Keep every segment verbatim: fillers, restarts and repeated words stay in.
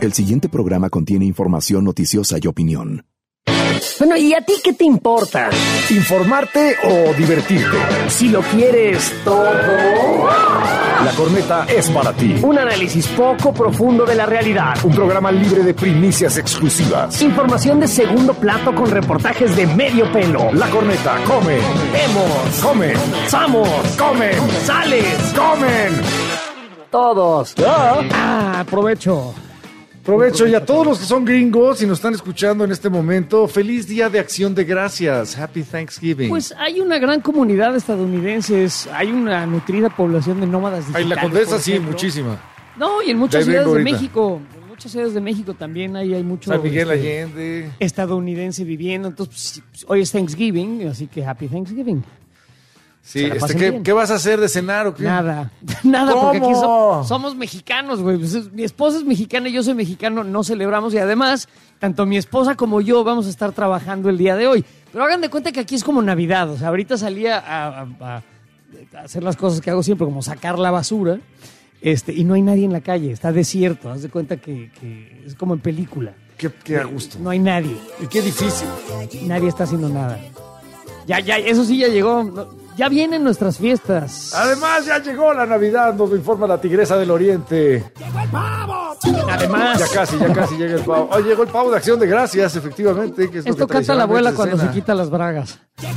El siguiente programa contiene información noticiosa y opinión. Bueno, ¿y a ti qué te importa? ¿Informarte o divertirte? Si lo quieres todo... La Corneta es para ti. Un análisis poco profundo de la realidad. Un programa libre de primicias exclusivas. Información de segundo plato con reportajes de medio pelo. La Corneta come. Vemos. Comen. Somos. Comen. Sales. Comen. Todos. Ah. Ah, aprovecho. Provecho y a todos los que son gringos y nos están escuchando en este momento, feliz Día de Acción de Gracias, Happy Thanksgiving. Pues hay una gran comunidad de estadounidenses, hay una nutrida población de nómadas digitales. Ay, la Condesa sí, ejemplo. Muchísima. No, y en muchas De ciudades de ahorita. México, en muchas ciudades de México también hay, hay mucho San Miguel este, Allende. estadounidense viviendo, entonces pues, hoy es Thanksgiving, así que Happy Thanksgiving. Sí, Se la este, pasen ¿qué, bien. ¿qué vas a hacer de cenar o qué? Nada, nada, porque aquí ¿Cómo? so- somos mexicanos, güey. Pues es- mi esposa es mexicana y yo soy mexicano, no celebramos y además, tanto mi esposa como yo vamos a estar trabajando el día de hoy. Pero hagan de cuenta que aquí es como Navidad, o sea, ahorita salía a, a- a- a hacer las cosas que hago siempre, como sacar la basura, este, y no hay nadie en la calle, está desierto, haz de cuenta que, que es como en película. Qué, qué a gusto. No hay nadie, Y qué difícil. nadie está haciendo nada. Ya, ya, eso sí ya llegó, no- ya vienen nuestras fiestas. Además, ya llegó la Navidad, nos lo informa la Tigresa del Oriente. Además, Ya casi, ya casi llega el pavo. Oh, llegó el pavo de Acción de Gracias, efectivamente. Que es lo esto que canta la abuela cuando se tradicionalmente quita las bragas.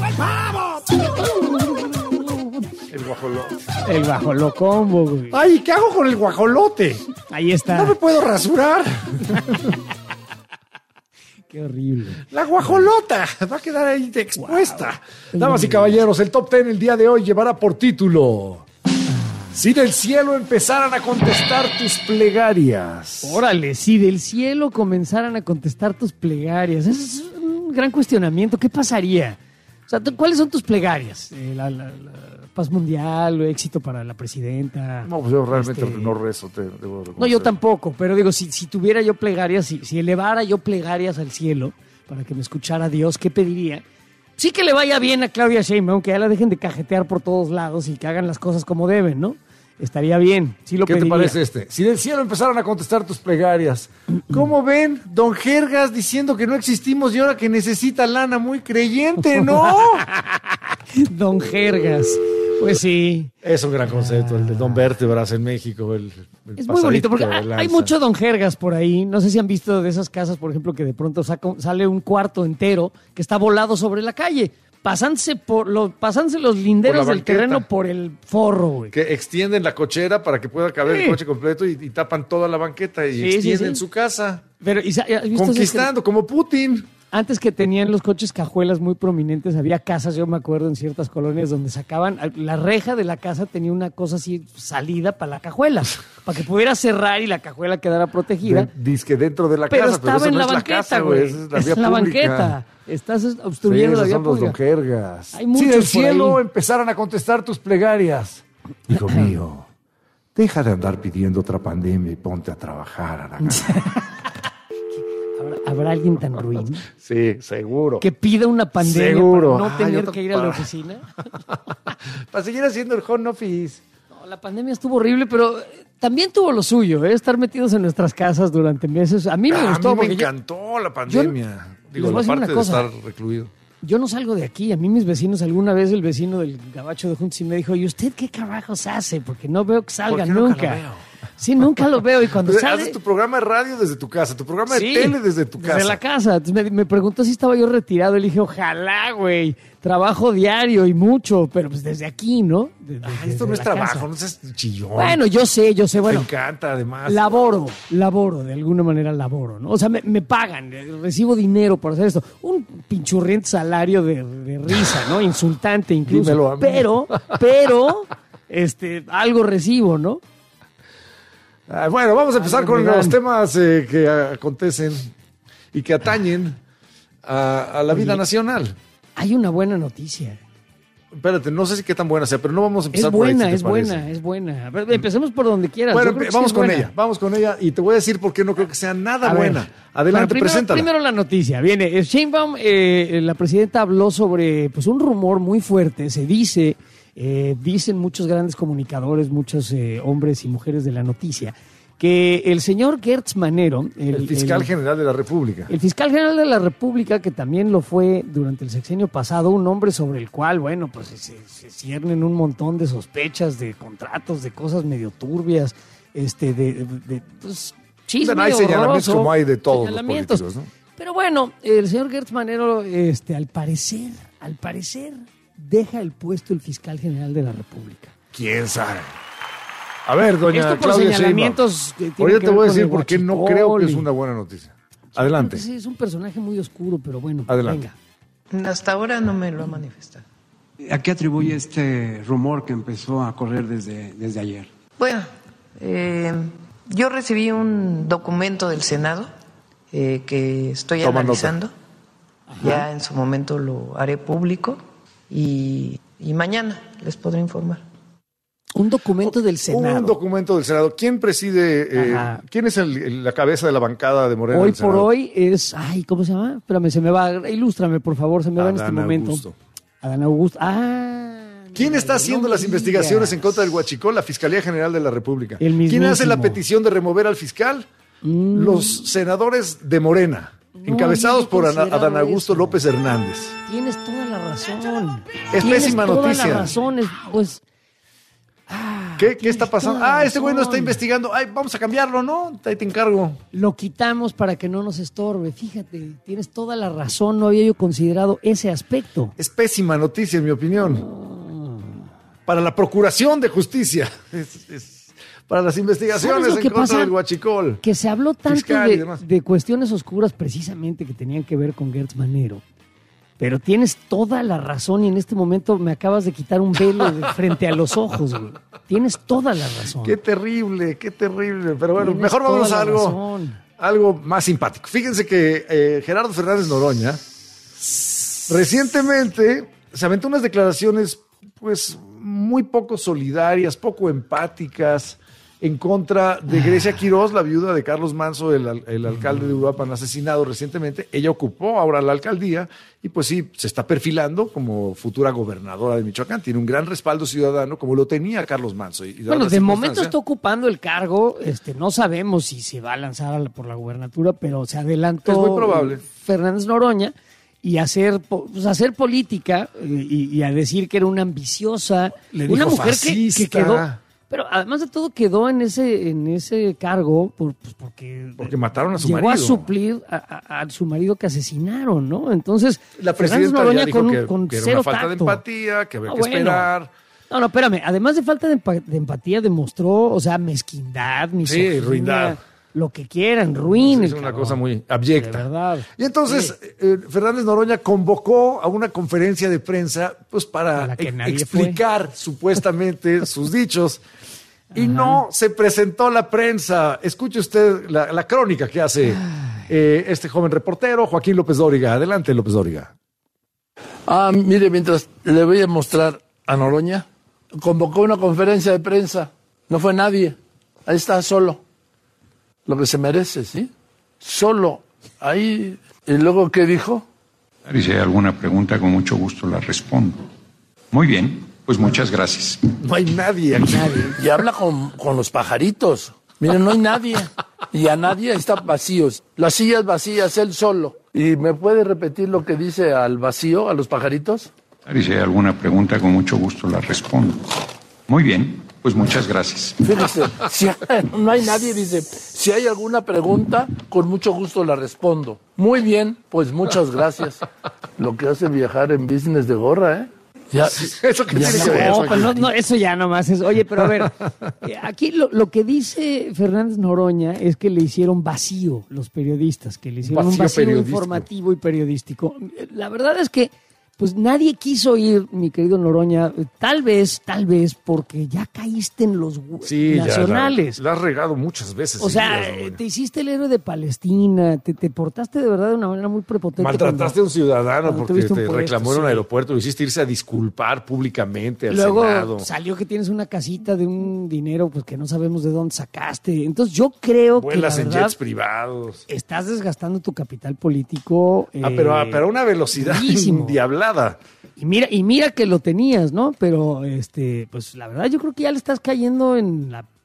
cena. El guajolote. El bajolocombo, güey. Ay, ¿qué hago con el guajolote? Ahí está. No me puedo rasurar. Qué horrible. La guajolota va a quedar ahí expuesta. Wow. Damas y caballeros, el Top Ten el día de hoy llevará por título: si del cielo empezaran a contestar tus plegarias. Órale, si del cielo comenzaran a contestar tus plegarias. Ese es un gran cuestionamiento. ¿Qué pasaría? O sea, ¿tú- ¿cuáles son tus plegarias? Eh, la, la- la paz mundial, éxito para la presidenta. No, pues yo realmente Este- no rezo. Te, debo No, reconocer. yo tampoco, pero digo, si, si tuviera yo plegarias, si, si elevara yo plegarias al cielo para que me escuchara Dios, ¿qué pediría? Sí que le vaya bien a Claudia Sheinbaum, que ya la dejen de cajetear por todos lados y que hagan las cosas como deben, ¿no? Estaría bien, sí lo ¿Qué pediría. te parece este? Si del cielo empezaran a contestar tus plegarias. ¿Cómo ven? Don Jergas diciendo que no existimos y ahora que necesita lana, muy creyente, ¿no? Don Jergas, pues sí. Es un gran concepto, el de Don Vértebras en México. El, el Es muy bonito porque pasadito de hay, hay lanza. mucho Don Jergas por ahí. No sé si han visto de esas casas, por ejemplo, que de pronto saca- sale un cuarto entero que está volado sobre la calle. Pasándose, por lo, pasándose los linderos Por la del banqueta. terreno por el forro, güey. Que extienden la cochera para que pueda caber Sí. el coche completo y, y tapan toda la banqueta y Sí, sí, extienden sí. su casa. Pero, ¿y sa- has visto esas Conquistando, como Putin. que antes que tenían los coches cajuelas muy prominentes, había casas, yo me acuerdo, en ciertas colonias donde sacaban, la reja de la casa tenía una cosa así salida para la cajuela, para que pudiera cerrar y la cajuela quedara protegida. De- Disque dentro de la pero casa, estaba pero eso en no la es la banqueta, casa, güey. güey. Esa es la Es vía la pública. banqueta. Estás Sí, obstruyendo esos la vía son los Don pública. Jergas. Hay Si muchos del por cielo ahí. empezaran a contestar tus plegarias. Hijo mío, deja de andar pidiendo otra pandemia y ponte a trabajar, Aragán. ¿Habrá, habrá alguien tan ruin Sí, seguro. que pida una pandemia Seguro. para no Ah, tener yo que ir a la para- oficina? Para seguir haciendo el home office. No, la pandemia estuvo horrible, pero eh, también tuvo lo suyo, ¿eh? Estar metidos en nuestras casas durante meses. A mí me Ah, gustó a mí me porque yo- encantó la pandemia. Digo, les voy a la decir una parte de cosa. estar recluido. yo no salgo de aquí. A mí mis vecinos, alguna vez el vecino del gabacho de Juntos y me dijo, ¿y usted qué carajos hace? Porque no veo que salga ¿Por qué nunca nunca. lo veo? Sí, nunca lo veo. Y cuando Entonces, sale... haces tu programa de radio desde tu casa, tu programa de Sí, tele desde tu casa. Desde la casa. Entonces me, me preguntó si estaba yo retirado. Y le dije, ojalá, güey. Trabajo diario y mucho, pero pues desde aquí, ¿no? De- de- Ah, desde esto no es la trabajo, casa. no seas chillón. Bueno, yo sé, yo sé. Bueno, Me encanta, además. laboro, laboro, de alguna manera laboro, ¿no? O sea, me, me pagan, eh, recibo dinero por hacer esto. Un pinchurriente salario de, de risa, ¿no? Insultante incluso. Dímelo a mí. Pero, pero, este, algo recibo, ¿no? Ah, bueno, vamos a empezar Algo con me dan. los temas eh, que acontecen y que atañen a, a la vida Oye. nacional. Hay una buena noticia. Espérate, no sé si qué tan buena sea, pero no vamos a Es empezar por ahí, buena, si te es parece. buena, es buena. A ver, empecemos por donde quieras. Bueno, Yo creo que vamos sí es con buena. ella, vamos con ella y te voy a decir por qué no creo que sea nada A ver. buena. Adelante, Bueno, primero, preséntala. primero la noticia. Viene, eh, Sheinbaum, eh, la presidenta habló sobre pues un rumor muy fuerte. Se dice, eh, dicen muchos grandes comunicadores, muchos eh, hombres y mujeres de la noticia, que el señor Gertz Manero, el, El fiscal el- general de la República. el fiscal general de la República, que también lo fue durante el sexenio pasado, un hombre sobre el cual, bueno, pues se, se ciernen un montón de sospechas, de contratos, de cosas medio turbias, este, de, de, de, pues, chisme Bueno, hay señalamientos horroroso, como hay de todos los señalamientos. políticos, ¿no? Pero bueno, el señor Gertz Manero, este, al parecer, al parecer, deja el puesto el fiscal general de la República. ¿Quién sabe? A ver, doña Esto por Claudia señalamientos que Sheinbaum. tienen Ahorita que te ver voy a con decir el por qué no huachicol creo que es y- una buena noticia. Adelante. Sí, es un personaje muy oscuro, pero bueno, Adelante. venga. Hasta ahora no me lo ha manifestado. ¿A qué atribuye este rumor que empezó a correr desde, desde ayer? Bueno, eh, yo recibí un documento del Senado eh, que estoy Toma analizando. Ya en su momento lo haré público y, y mañana les podré informar. Un documento del Senado. Un documento del Senado. ¿Quién preside? eh, Ajá. ¿Quién es el- el- la cabeza de la bancada de Morena? Hoy del por Senado? hoy es, ay, ¿cómo se llama? Espérame, se me va, ilústrame, por favor, se me va en este Adán momento. Augusto. Adán Augusto. Ah. ¿Quién mira, está no haciendo me las investigaciones digas. en contra del huachicol? La Fiscalía General de la República. El ¿Quién hace la mismísimo. petición de remover al fiscal? Mm. Los senadores de Morena, No, encabezados yo no por he Ana- considerado Adán Augusto eso. López Hernández. Tienes toda la razón. Es Tienes pésima toda noticia. la razón, es, pues. ah, ¿Qué, ¿Qué tienes está pasando? toda la Ah, este güey no está razón. investigando. Ay, vamos a cambiarlo, ¿no? Ahí te encargo. Lo quitamos para que no nos estorbe. Fíjate, tienes toda la razón. No había yo considerado ese aspecto. Es pésima noticia, en mi opinión. Para la Procuración de Justicia. Es- es- para las ¿Sabes investigaciones lo en que contra pasa? del huachicol. Que se habló tanto Fiscal y de, demás. de cuestiones oscuras precisamente que tenían que ver con Gertz Manero. Pero tienes toda la razón y en este momento me acabas de quitar un velo de frente a los ojos, güey. Tienes toda la razón. Qué terrible, qué terrible. Pero bueno, Tienes mejor toda vámonos la a algo, razón. algo más simpático. Fíjense que eh, Gerardo Fernández Noroña recientemente se aventó unas declaraciones pues muy poco solidarias, poco empáticas en contra de Grecia Quirós, la viuda de Carlos Manso, el, al- el alcalde de Uruapan asesinado recientemente. Ella ocupó ahora la alcaldía y pues sí, se está perfilando como futura gobernadora de Michoacán. Tiene un gran respaldo ciudadano como lo tenía Carlos Manso. Y, y dadas Bueno, las de momento circunstancias- está ocupando el cargo. Este, no sabemos si se va a lanzar a la- por la gubernatura, pero se adelantó Es muy probable. Fernández Noroña y hacer, po- pues, hacer política eh, y, y a decir que era una ambiciosa, Le una dijo mujer que, que fascista. quedó. Pero además de todo quedó en ese en ese cargo por, pues, porque Porque mataron a su llegó marido. a suplir a, a- a su marido que asesinaron, ¿no? Entonces La Fernández presidenta Noroña ya dijo con, que, con que era cero una falta de tacto. empatía, que había Ah, que bueno. esperar. No, no, espérame. Además de falta de, empa- de empatía, demostró, o sea, mezquindad, misoginia, ruindad. lo que quieran, ruin. Es el una cabrón. cosa muy abyecta. De verdad. Y entonces eh, Fernández Noroña convocó a una conferencia de prensa pues A para la que e- nadie explicar supuestamente sus dichos. Y no se presentó la prensa. Escuche usted la, la crónica que hace eh, este joven reportero, Joaquín López Dóriga. Adelante, López Dóriga. Ah, mire, mientras le voy a mostrar a Noroña, convocó una conferencia de prensa, no fue nadie, ahí está solo, lo que se merece, ¿sí? Solo, ahí, y luego, ¿qué dijo? Y si hay alguna pregunta, con mucho gusto la respondo. Muy bien, pues muchas gracias. No hay nadie aquí. Y habla con, con los pajaritos, miren, no hay nadie, y a nadie está vacíos, las sillas vacías, él solo. ¿Y me puede repetir lo que dice al vacío, a los pajaritos? Y si hay alguna pregunta, con mucho gusto la respondo. Muy bien, pues muchas gracias. Fíjese, si no hay nadie, dice, si hay alguna pregunta, con mucho gusto la respondo. Muy bien, pues muchas gracias. Lo que hace viajar en business de gorra, ¿eh? Ya, Eso que ya tiene no- que ver. No, pues no, no, eso ya nomás es. Oye, pero a ver, eh, aquí lo, lo que dice Fernández Noroña es que le hicieron vacío los periodistas, que le hicieron un Vacío vacío periodístico. informativo y periodístico. La verdad es que pues nadie quiso ir, mi querido Noroña, tal vez, tal vez porque ya caíste en los gu- Sí, ya nacionales. la, la has regado muchas veces. O sea, seguidas, Noroña. te hiciste el héroe de Palestina, te, te portaste de verdad de una manera muy prepotente. Maltrataste a un ciudadano cuando porque tuviste un te puesto, reclamó en un sí. aeropuerto, lo hiciste irse a disculpar públicamente al Luego Senado. salió que tienes una casita de un dinero pues que no sabemos de dónde sacaste. Entonces yo creo Vuelas que la en verdad, jets privados. estás desgastando tu capital político. Ah, eh, pero, a- pero a una velocidad durísimo. endiablada. Y mira, y mira que lo tenías, ¿no? Pero este, pues la verdad yo creo que ya le estás cayendo en la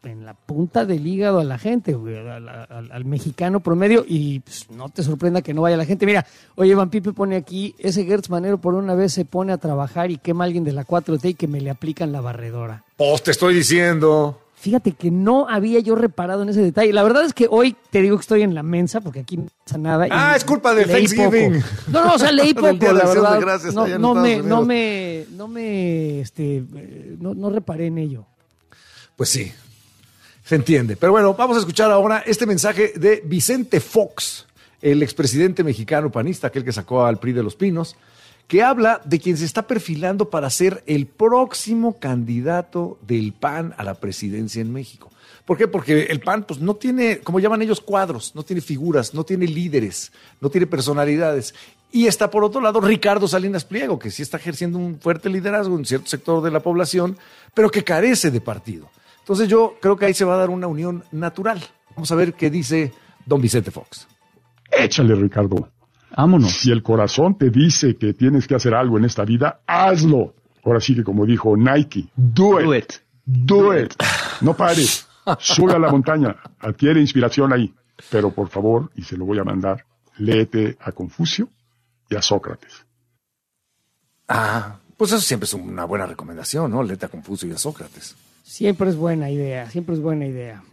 en la punta del hígado a la gente, güey, al, al, al mexicano promedio, y pues, no te sorprenda que no vaya la gente. Mira, oye, Van Pipe pone aquí, ese Gertz Manero por una vez se pone a trabajar y quema a alguien de la cuatro T y que me le aplican la barredora. Pues te estoy diciendo. Fíjate que no había yo reparado en ese detalle. La verdad es que hoy te digo que estoy en la mensa porque aquí no pasa nada. Ah, y es culpa de leí Thanksgiving. poco. No, no, o sea, leí poco, Del Día de la Acción de verdad. Gracias No, allá en no Estados me, Unidos. no me, no me, este, eh, no, no reparé en ello. Pues sí, se entiende. Pero bueno, vamos a escuchar ahora este mensaje de Vicente Fox, el expresidente mexicano panista, aquel que sacó al P R I de los Pinos, que habla de quien se está perfilando para ser el próximo candidato del P A N a la presidencia en México. ¿Por qué? Porque el P A N pues, no tiene, como llaman ellos, cuadros, no tiene figuras, no tiene líderes, no tiene personalidades. Y está, por otro lado, Ricardo Salinas Pliego, que sí está ejerciendo un fuerte liderazgo en cierto sector de la población, pero que carece de partido. Entonces yo creo que ahí se va a dar una unión natural. Vamos a ver qué dice don Vicente Fox. Échale, Ricardo. Vámonos. Si el corazón te dice que tienes que hacer algo en esta vida, hazlo. Ahora sí que como dijo Nike, do it. Do it. Do it. No pares. Sube a la montaña. Adquiere inspiración ahí. Pero por favor, y se lo voy a mandar, léete a Confucio y a Sócrates. Ah, pues eso siempre es una buena recomendación, ¿no? Léete a Confucio y a Sócrates. Siempre es buena idea, siempre es buena idea.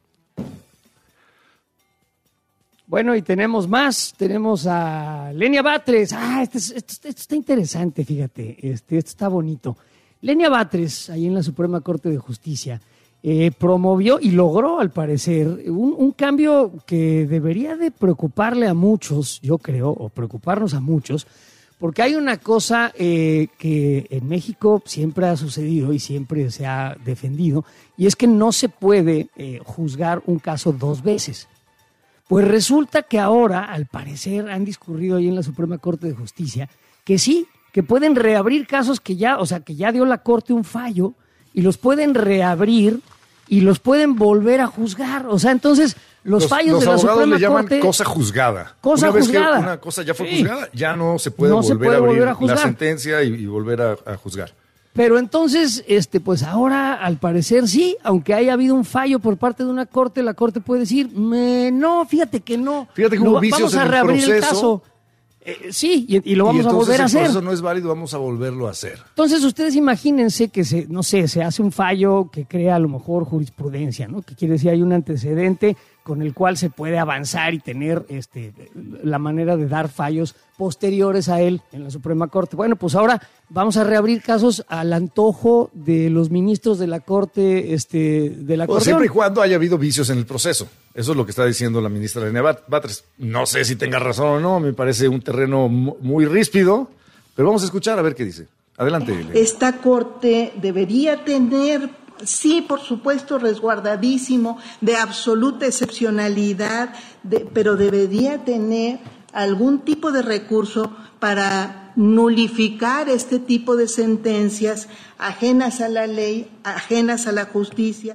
Bueno, y tenemos más, tenemos a Lenia Batres. Ah, esto, es, esto, esto está interesante, fíjate, este, esto está bonito. Lenia Batres, ahí en la Suprema Corte de Justicia, eh, promovió y logró, al parecer, un, un cambio que debería de preocuparle a muchos, yo creo, o preocuparnos a muchos, porque hay una cosa eh, que en México siempre ha sucedido y siempre se ha defendido, y es que no se puede eh, juzgar un caso dos veces. Pues resulta que ahora, al parecer, han discurrido ahí en la Suprema Corte de Justicia que sí, que pueden reabrir casos que ya, o sea, que ya dio la Corte un fallo y los pueden reabrir y los pueden volver a juzgar. O sea, entonces, los, los fallos los de la Suprema le llaman Corte... cosa juzgada. Cosa una juzgada. Vez que una cosa ya fue Sí. juzgada, ya no se puede, No volver, se puede a abrir volver a juzgar. la sentencia y, y volver a, a juzgar. Pero entonces, este, pues ahora, al parecer, sí, aunque haya habido un fallo por parte de una corte, la corte puede decir, me, no, fíjate que no. Fíjate que Lo hubo va- vicios vamos a en el reabrir el proceso. caso. Eh, sí, y, y lo Y vamos a entonces volver a el hacer. proceso no es válido, vamos a volverlo a hacer. Entonces, ustedes imagínense que se, no sé, se hace un fallo que crea a lo mejor jurisprudencia, ¿no? Que quiere decir hay un antecedente con el cual se puede avanzar y tener este, la manera de dar fallos posteriores a él en la Suprema Corte. Bueno, pues ahora vamos a reabrir casos al antojo de los ministros de la Corte, este, de la Pues Corte. siempre y cuando haya habido vicios en el proceso. Eso es lo que está diciendo la ministra Lenia Batres. No sé si tenga razón o no, me parece un terreno mu- muy ríspido, pero vamos a escuchar a ver qué dice. Adelante, Lenia. Esta corte debería tener, sí, por supuesto, resguardadísimo, de absoluta excepcionalidad, de, pero debería tener algún tipo de recurso para nulificar este tipo de sentencias ajenas a la ley, ajenas a la justicia.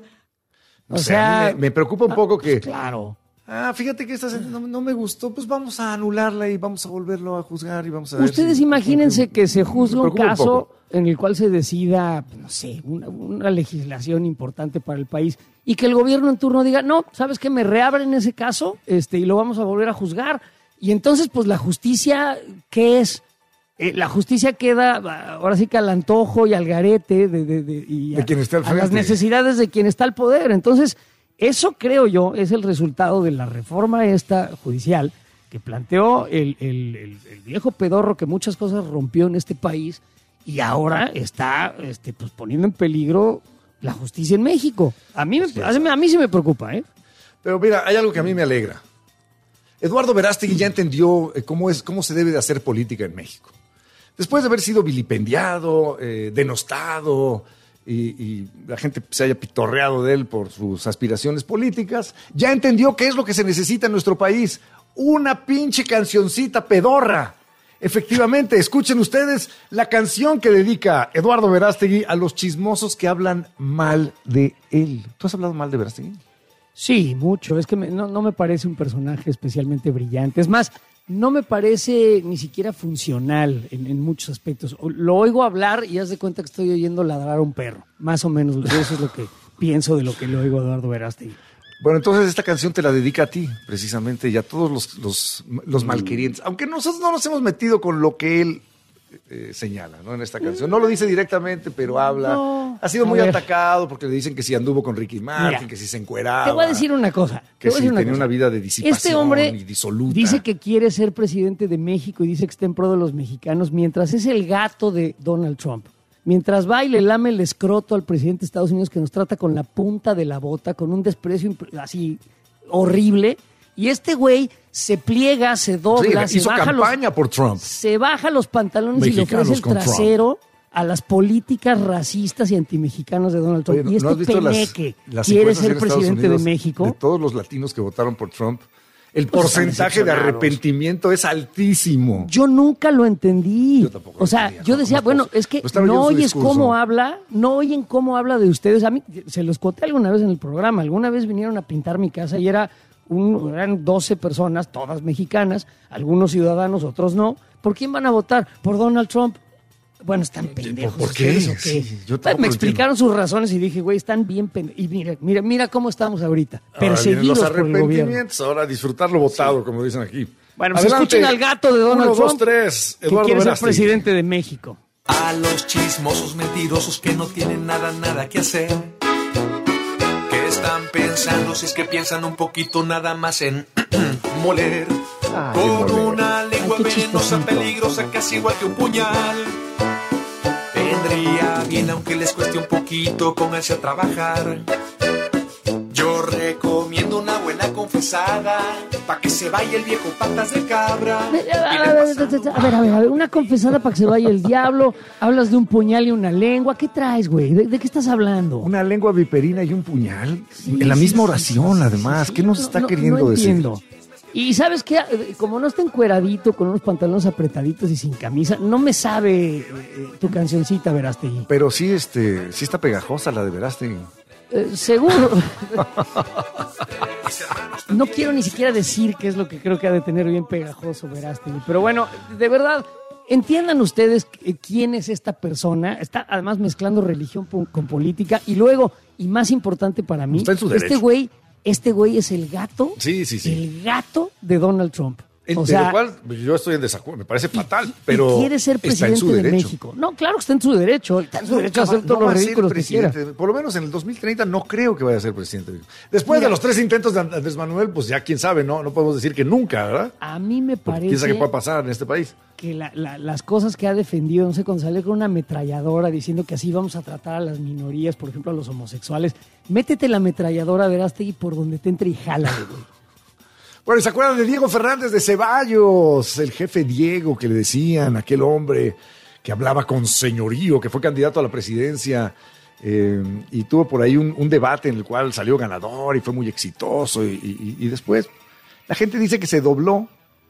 No O sé, sea, a mí me, me preocupa un poco que... Claro. Ah, fíjate que esta sentencia no, no me gustó, pues vamos a anularla y vamos a volverlo a juzgar y vamos a ver. Ustedes si- imagínense que se Me juzga un preocupa un caso poco. en el cual se decida, no sé, una, una legislación importante para el país y que el gobierno en turno diga, no, ¿sabes qué? Me reabren ese caso este, y lo vamos a volver a juzgar. Y entonces, pues la justicia, ¿qué es? Eh, la justicia queda ahora sí que al antojo y al garete de, de, de, y De a, quien está al a las frente. necesidades de quien está al poder. Entonces, eso creo yo es el resultado de la reforma esta judicial que planteó el, el, el, el viejo pedorro que muchas cosas rompió en este país y ahora está este, pues, poniendo en peligro la justicia en México. A mí, me, a mí, a mí sí me preocupa, ¿eh? Pero mira, hay algo que a mí me alegra. Eduardo Verástegui ya entendió eh, cómo, es, cómo se debe de hacer política en México. Después de haber sido vilipendiado, eh, denostado, y, y la gente se haya pitorreado de él por sus aspiraciones políticas, ya entendió qué es lo que se necesita en nuestro país. Una pinche cancioncita pedorra. Efectivamente, escuchen ustedes la canción que dedica Eduardo Verástegui a los chismosos que hablan mal de él. ¿Tú has hablado mal de Verástegui? Sí, mucho. Es que me- no, no me parece un personaje especialmente brillante. Es más, no me parece ni siquiera funcional en, en muchos aspectos. O- Lo oigo hablar y haz de cuenta que estoy oyendo ladrar a un perro. Más o menos, eso es lo que pienso de lo que le oigo a Eduardo Verástegui. Bueno, entonces esta canción te la dedica a ti, precisamente, y a todos los, los, los malquerientes. Aunque nosotros no nos hemos metido con lo que él eh, señala, ¿no? En esta canción. No lo dice directamente, pero habla. No, ha sido a muy ver. atacado porque le dicen que si anduvo con Ricky Martin, Mira, que si se encueraba. Te voy a decir una cosa. Que te voy a si decir una tenía cosa. una vida de disipación Este hombre y disoluta. dice que quiere ser presidente de México y dice que está en pro de los mexicanos, mientras es el gato de Donald Trump. Mientras va y le lame el escroto al presidente de Estados Unidos, que nos trata con la punta de la bota, con un desprecio imp- así horrible. Y este güey se pliega, se dobla, Sí, se hizo baja campaña los, por Trump. se baja los pantalones y le Mexicanos ofrece el con Trump. trasero a las políticas racistas y antimexicanas de Donald Trump. Oye, y ¿no has este visto las- peneque las quiere encuestas ser en Estados presidente de Unidos México. De todos los latinos que votaron por Trump, el Pues están porcentaje de decepcionados. arrepentimiento es altísimo. Yo nunca lo entendí. Yo tampoco lo o sea, entendía, yo no, decía, no, bueno, no, es que no estaba no oyendo su oyes discurso. cómo habla, no oyen cómo habla de ustedes. A mí se los conté alguna vez en el programa. Alguna vez vinieron a pintar mi casa y era un, eran doce personas, todas mexicanas, algunos ciudadanos, otros no. ¿Por quién van a votar? ¿Por Donald Trump? Bueno, están pendejos. ¿Por qué? ustedes, ¿o qué? Sí, yo tampoco Pues, me lo explicaron sus razones y dije, güey, están bien pendejos. Y mira, mira, mira cómo estamos ahorita, Ahora vienen perseguidos los por el gobierno. arrepentimientos, ahora disfrutarlo votado, como dicen aquí. Bueno, pues escuchen al gato de Donald Uno, Trump, dos, tres. que Eduardo quiere ser Verástegui. presidente de México. A los chismosos mentirosos que no tienen nada, nada que hacer. ¿Qué están pensando si es que piensan un poquito nada más en moler? Ay, Con moler. una lengua Ay, qué venenosa, chistosito. peligrosa, casi igual que un puñal. Vendría bien aunque les cueste un poquito pónganse a trabajar. Yo recomiendo una buena confesada pa' que se vaya el viejo patas de cabra. A ver, a ver, a ver, a ver, a ver, una confesada para que se vaya el diablo. Hablas de un puñal y una lengua. ¿Qué traes, güey? ¿De, de qué estás hablando? Una lengua viperina y un puñal. Sí, en la sí, misma sí, oración, sí, además. sí, ¿Qué nos no, está no, queriendo no decir? entiendo. Y ¿sabes qué? Como no está encueradito, con unos pantalones apretaditos y sin camisa, no me sabe eh, tu cancioncita, Verástegui. Pero sí, este, sí está pegajosa la de Verástegui. Eh, seguro. No quiero ni siquiera decir qué es lo que creo que ha de tener bien pegajoso Verástegui. Pero bueno, de verdad, entiendan ustedes quién es esta persona. Está además mezclando religión con política. Y luego, y más importante para mí, Está en su este derecho. güey, este güey es el gato, Sí, sí, sí. el gato de Donald Trump. En, O de sea, lo cual yo estoy en desacuerdo, me parece fatal, y pero quiere ser está en presidente su de derecho. México. No, claro que está en su derecho. Está en su derecho a hacer No todos va los a ser ridículos que quiera. presidente. Por lo menos en el dos mil treinta no creo que vaya a ser presidente. Después Mira. de los tres intentos de Andrés Manuel, pues ya quién sabe, no, no podemos decir que nunca, ¿verdad? A mí me Porque parece quién sabe qué puede pasar en este país. que la- la- las cosas que ha defendido, no sé, cuando sale con una ametralladora diciendo que así vamos a tratar a las minorías, por ejemplo a los homosexuales, métete la ametralladora, Verástegui, por donde te entre y jálale, güey. Bueno, ¿se acuerdan de Diego Fernández de Ceballos? El jefe Diego que le decían, aquel hombre que hablaba con señorío, que fue candidato a la presidencia eh, y tuvo por ahí un, un debate en el cual salió ganador y fue muy exitoso y, y- y después la gente dice que se dobló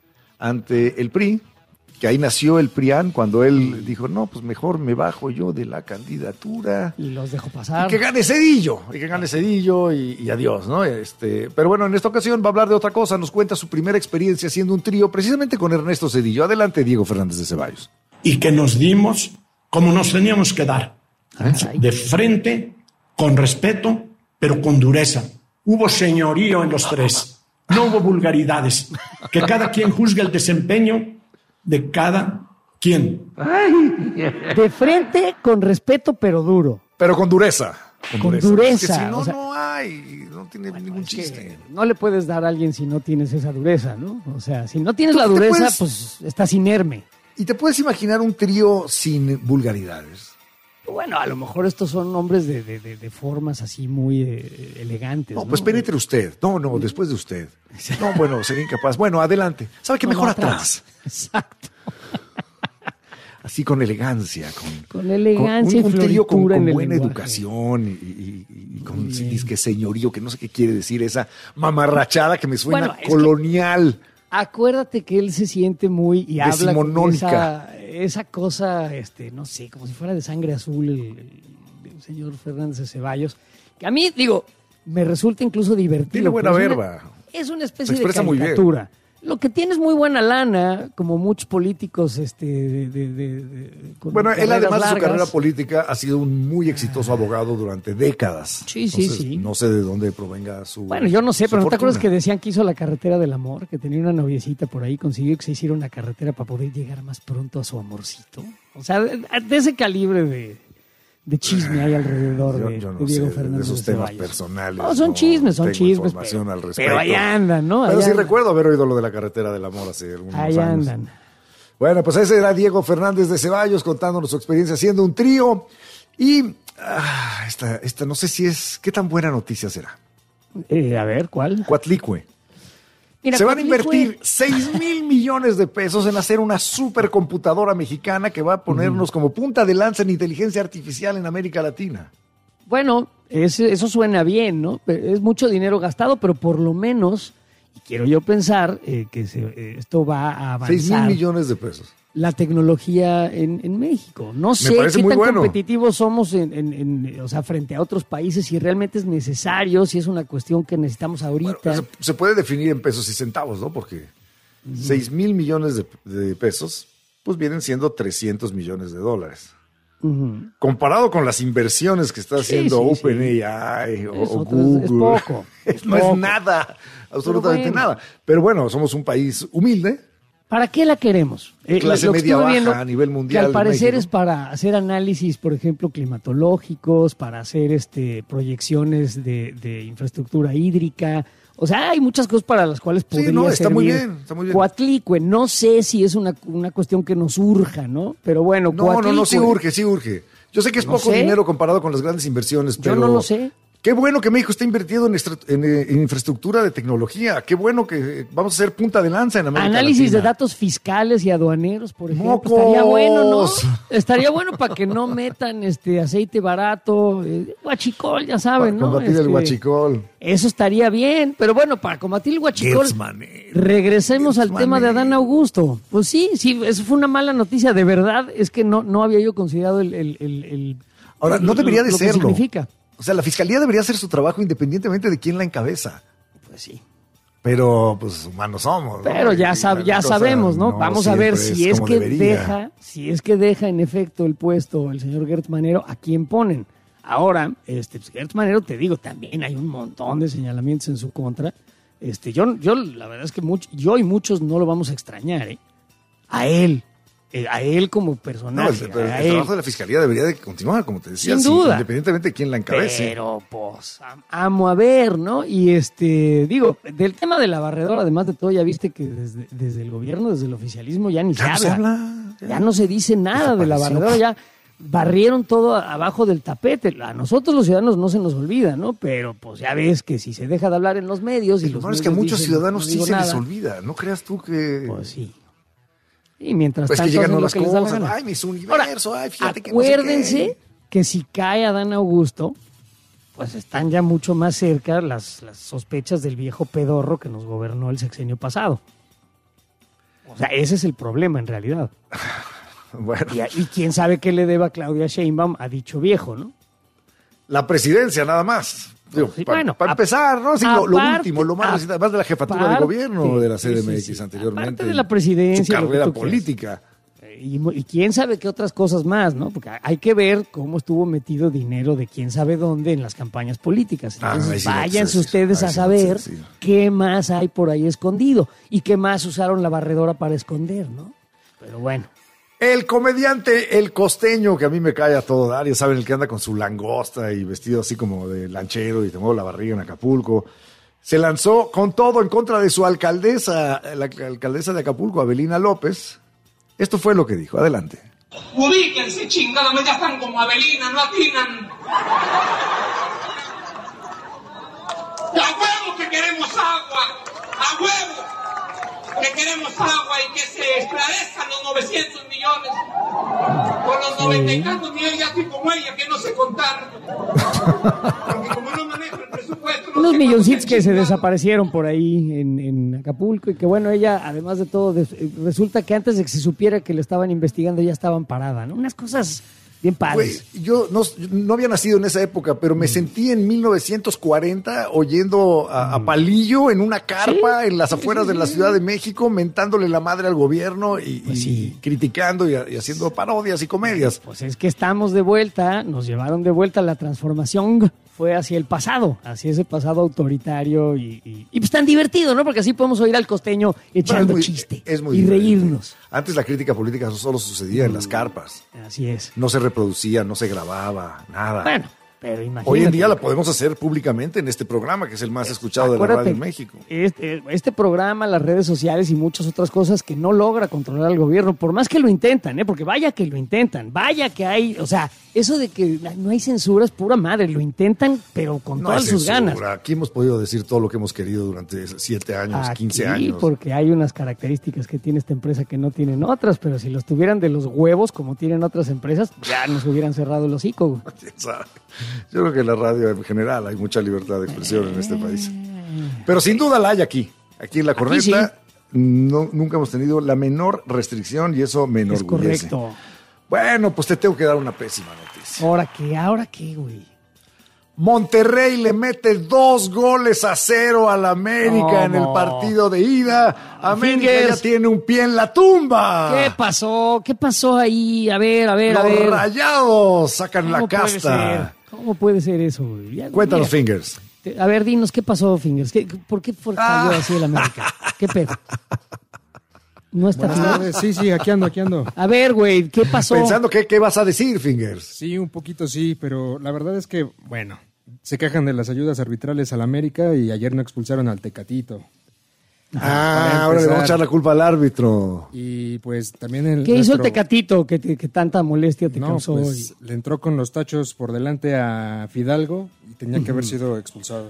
ante el P R I, que ahí nació el PRIAN cuando él dijo, no, pues mejor me bajo yo de la candidatura. Y los dejo Y pasar. que gane Cedillo, y que gane Cedillo y, y adiós, ¿no? Este, pero bueno, en esta ocasión va a hablar de otra cosa, nos cuenta su primera experiencia haciendo un trío precisamente con Ernesto Cedillo. Adelante, Diego Fernández de Ceballos. Y que nos dimos como nos teníamos que dar, Ay. de frente, con respeto, pero con dureza. Hubo señorío en los tres, no hubo vulgaridades, que cada quien juzgue el desempeño de cada quien. De frente, con respeto, pero duro. Pero con dureza. Con Es que dureza, si no, o sea- no hay, no tiene ningún Es que chiste. no le puedes dar a alguien si no tienes esa dureza, ¿no? O sea, si no tienes Tú la te dureza, puedes- pues estás inerme. Y te puedes imaginar un trío sin vulgaridades. Bueno, a lo mejor estos son hombres de, de- de- de formas así muy eh, elegantes. No, No, pues penetre usted. No, no, después de usted. No, bueno, sería incapaz. Bueno, adelante. ¿Sabe qué? No, Mejor no, atrás. Exacto. Así con elegancia, con, Con elegancia con un, y un trío con, floritura con en el buena lenguaje. educación y, y- y- y con disque señorío, que no sé qué quiere decir esa mamarrachada que me suena Bueno, es que- colonial. Acuérdate que él se siente muy y habla con Decimonónica. esa, esa cosa, este, no sé, como si fuera de sangre azul el, el- el señor Fernández de Ceballos, que a mí, digo, me resulta incluso divertido. Tiene buena pero es verba. una- Es una Se especie de expresa muy bien. caricatura. Lo que tiene es muy buena lana, como muchos políticos, este, de, de, de, de con Bueno, él además de su largas. carrera política ha sido un muy exitoso abogado durante décadas. Sí, sí, Entonces, sí. No sé de dónde provenga su. Bueno, yo no sé, su pero ¿no te fortuna. acuerdas que decían que hizo la carretera del amor? Que tenía una noviecita por ahí, consiguió que se hiciera una carretera para poder llegar más pronto a su amorcito. O sea, de, de ese calibre de, de chisme hay alrededor Yo, de, yo no de Diego sé, de Fernández esos de temas Ceballos. personales. No, son chismes, son tengo chismes. información Pero, al respecto. pero ahí andan, ¿no? Pero Ahí sí andan. recuerdo haber oído lo de la carretera del amor hace algunos Ahí años. andan. Bueno, pues ese era Diego Fernández de Ceballos contándonos su experiencia haciendo un trío. Y ah, esta, esta no sé si es, ¿qué tan buena noticia será? Eh, a ver, ¿cuál? Coatlicue. Mira, Se van a Coatlicue- invertir seis mil millones de pesos en hacer una supercomputadora mexicana que va a ponernos como punta de lanza en inteligencia artificial en América Latina. Bueno, es- eso suena bien, ¿no? Es mucho dinero gastado, pero por lo menos, y quiero yo pensar eh, que se- eh, esto va a avanzar. seis mil millones de pesos. La tecnología en, en México. No sé parece qué muy tan bueno. competitivos somos en, en- en, o sea, frente a otros países, si realmente es necesario, si es una cuestión que necesitamos ahorita. Se, se puede definir en pesos y centavos, ¿no? Porque seis mil millones de, de pesos, pues vienen siendo trescientos millones de dólares. Ujú. Comparado con las inversiones que está Sí, haciendo sí, OpenAI o, Es o otra- Google. es poco, es no poco. es nada, absolutamente bueno. nada. Pero bueno, somos un país humilde. ¿Para qué la queremos? Eh, Clase lo que media estuve baja viendo, a nivel que mundial al de parecer México. es para hacer análisis, por ejemplo, climatológicos, para hacer este proyecciones de, de infraestructura hídrica. O sea, hay muchas cosas para las cuales Sí, podría no, está muy servir bien, está muy bien. Coatlicue. No sé si es una, una cuestión que nos urja, ¿no? Pero bueno, No, no, no, sí Coatlicue- urge, sí urge. Yo sé que es No poco sé. dinero comparado con las grandes inversiones, Yo pero... no lo sé. Qué bueno que México está invirtiendo en, extra- en, eh, en infraestructura de tecnología. Qué bueno que vamos a ser punta de lanza en América Análisis Latina. de datos fiscales y aduaneros, por ejemplo. ¡Mocos! Estaría bueno, ¿no? Estaría bueno para que no metan este aceite barato, eh, huachicol, ya saben, Para ¿no? combatir el Este, huachicol. Eso estaría bien, pero bueno, para combatir el huachicol, Gersmanero. regresemos al tema de Gersmanero. Adán Augusto. Pues sí, sí, eso fue una mala noticia. De verdad, es que no, no había yo considerado el... el, el- el- Ahora, no lo- debería de lo que serlo. significa. O sea, la fiscalía debería hacer su trabajo independientemente de quién la encabeza. Pues sí. Pero, pues, humanos somos, ¿no? Pero ya, Y sab- la ya cosa sabemos, ¿no? Vamos a ver siempre si es como que debería. deja, si es que deja en efecto el puesto el señor Gertz Manero, ¿a quién ponen? Ahora, este, pues, Gertz Manero, te digo, también hay un montón de señalamientos en su contra. Este, yo, yo la verdad es que mucho, yo y muchos no lo vamos a extrañar, ¿eh? A él, eh, a él como No, personaje, el, pero a el él. trabajo de la fiscalía debería de continuar, como te decía, Sin sí, duda. independientemente de quién la encabece. Pero, pues, am- amo a ver, ¿no? Y este, digo, del tema de la barredora, además de todo, ya viste que desde, desde el gobierno, desde el oficialismo, ya ni Ya no se se habla. habla, Ya no se dice nada de la Desapareció. barredora, ya barrieron todo a- abajo del tapete. A nosotros los ciudadanos no se nos olvida, ¿no? Pero, pues, ya ves que si se deja de hablar en los medios y Y lo los malo es que a medios muchos dicen, ciudadanos "No sí digo se les nada", olvida. No creas tú que... Pues sí. Y mientras Pues que tanto llegan hacen lo nuevas que les da la cosas. gana. Ay, mis Ahora, universo. Ay, fíjate que no sé acuérdense qué. que si cae Adán Augusto, pues están ya mucho más cerca las, las sospechas del viejo pedorro que nos gobernó el sexenio pasado. O sea, ese es el problema en realidad. Bueno, Y, y quién sabe qué le deba Claudia Sheinbaum a dicho viejo, ¿no? la presidencia nada más. Digo, Sí, para, bueno, para a- empezar, ¿no? Sí, lo, lo aparte- último, lo más reciente, además de la jefatura de aparte, gobierno de la sí, C D M X sí, sí. anteriormente. Aparte de la presidencia, Su lo que carrera tú quieras. política. Y, mu- y quién sabe qué otras cosas más, ¿no? Porque hay que ver cómo estuvo metido dinero de quién sabe dónde en las campañas políticas. Ah, Entonces, ahí sí no te sé váyanse decir, ustedes ahí a sí no te sé saber decir. qué más hay por ahí escondido y qué más usaron la barredora para esconder, ¿no? Pero bueno. El comediante El Costeño, que a mí me cae a todo dar, ya saben, el que anda con su langosta y vestido así como de lanchero y te mueve la barriga en Acapulco, se lanzó con todo en contra de su alcaldesa, la alcaldesa de Acapulco, Avelina López. Esto fue lo que dijo. Adelante. Ubíquense, chingada, ya están como Avelina, no atinan. ¡A huevo que queremos agua! ¡A huevo! Que queremos agua y que se esclarezcan los novecientos millones. Con los noventa y tantos millones ya estoy como ella, que no sé contar. Porque como no manejo el presupuesto... no Unos sé milloncitos cuánto que se chingado. desaparecieron por ahí en, en Acapulco y que bueno, ella, además de todo, des- resulta que antes de que se supiera que le estaban investigando ya estaban parada, ¿no? Unas cosas bien padres. Güey, yo no, no había nacido en esa época, pero me sentí en mil novecientos cuarenta oyendo a, a Palillo en una carpa ¿Sí? en las afueras sí, sí, de la Ciudad de México, mentándole la madre al gobierno y, pues sí. y criticando y, y haciendo parodias y comedias. Pues es que estamos de vuelta, nos llevaron de vuelta, la transformación fue hacia el pasado, hacia ese pasado autoritario y, y, y pues tan divertido, ¿no? Porque así podemos oír al costeño echando es muy, chiste es muy y diferente. reírnos. Antes la crítica política solo sucedía en las carpas. Así es. No se reproducía, no se grababa, nada. Bueno, pero imagínate. Hoy en día la podemos hacer públicamente en este programa, que es el más escuchado de la radio en México. Este, este programa, las redes sociales y muchas otras cosas que no logra controlar el gobierno, por más que lo intentan, ¿eh? Porque vaya que lo intentan, vaya que hay, o sea, eso de que no hay censura es pura madre, lo intentan, pero con no todas sus ganas. Aquí hemos podido decir todo lo que hemos querido durante siete años, Aquí, quince años. Porque hay unas características que tiene esta empresa que no tienen otras, pero si los tuvieran de los huevos como tienen otras empresas, ya nos hubieran cerrado el hocico. Yo creo que en la radio en general hay mucha libertad de expresión en este país. Pero sin duda la hay aquí. Aquí en La Corneta sí. no, nunca hemos tenido la menor restricción y eso me enorgullece. Es correcto. Bueno, pues te tengo que dar una pésima noticia. ¿Ahora qué? ¿Ahora qué, güey? Monterrey le mete dos goles a cero al América oh, en el partido de ida. América Fingers. Ya tiene un pie en la tumba. ¿Qué pasó? ¿Qué pasó ahí? A ver, a ver, Los a ver. Los Rayados sacan la casta. ¿Cómo puede ser eso, güey? Ya, Cuéntanos, mira. Fingers. A ver, dinos, ¿qué pasó, Fingers? ¿Qué, ¿Por qué fue ah. así el América? ¿Qué pedo? No está tarde. Sí, sí, aquí ando, aquí ando. A ver, güey, ¿qué pasó? Pensando que qué vas a decir, Fingers. Sí, un poquito sí, pero la verdad es que, bueno, se quejan de las ayudas arbitrales al América y ayer no expulsaron al Tecatito. Ah, ahora le vamos a echar la culpa al árbitro. Y pues también el ¿Qué nuestro... hizo el Tecatito que, te, que tanta molestia te no, causó? Pues, y... le entró con los tachos por delante a Fidalgo y tenía que haber sido expulsado.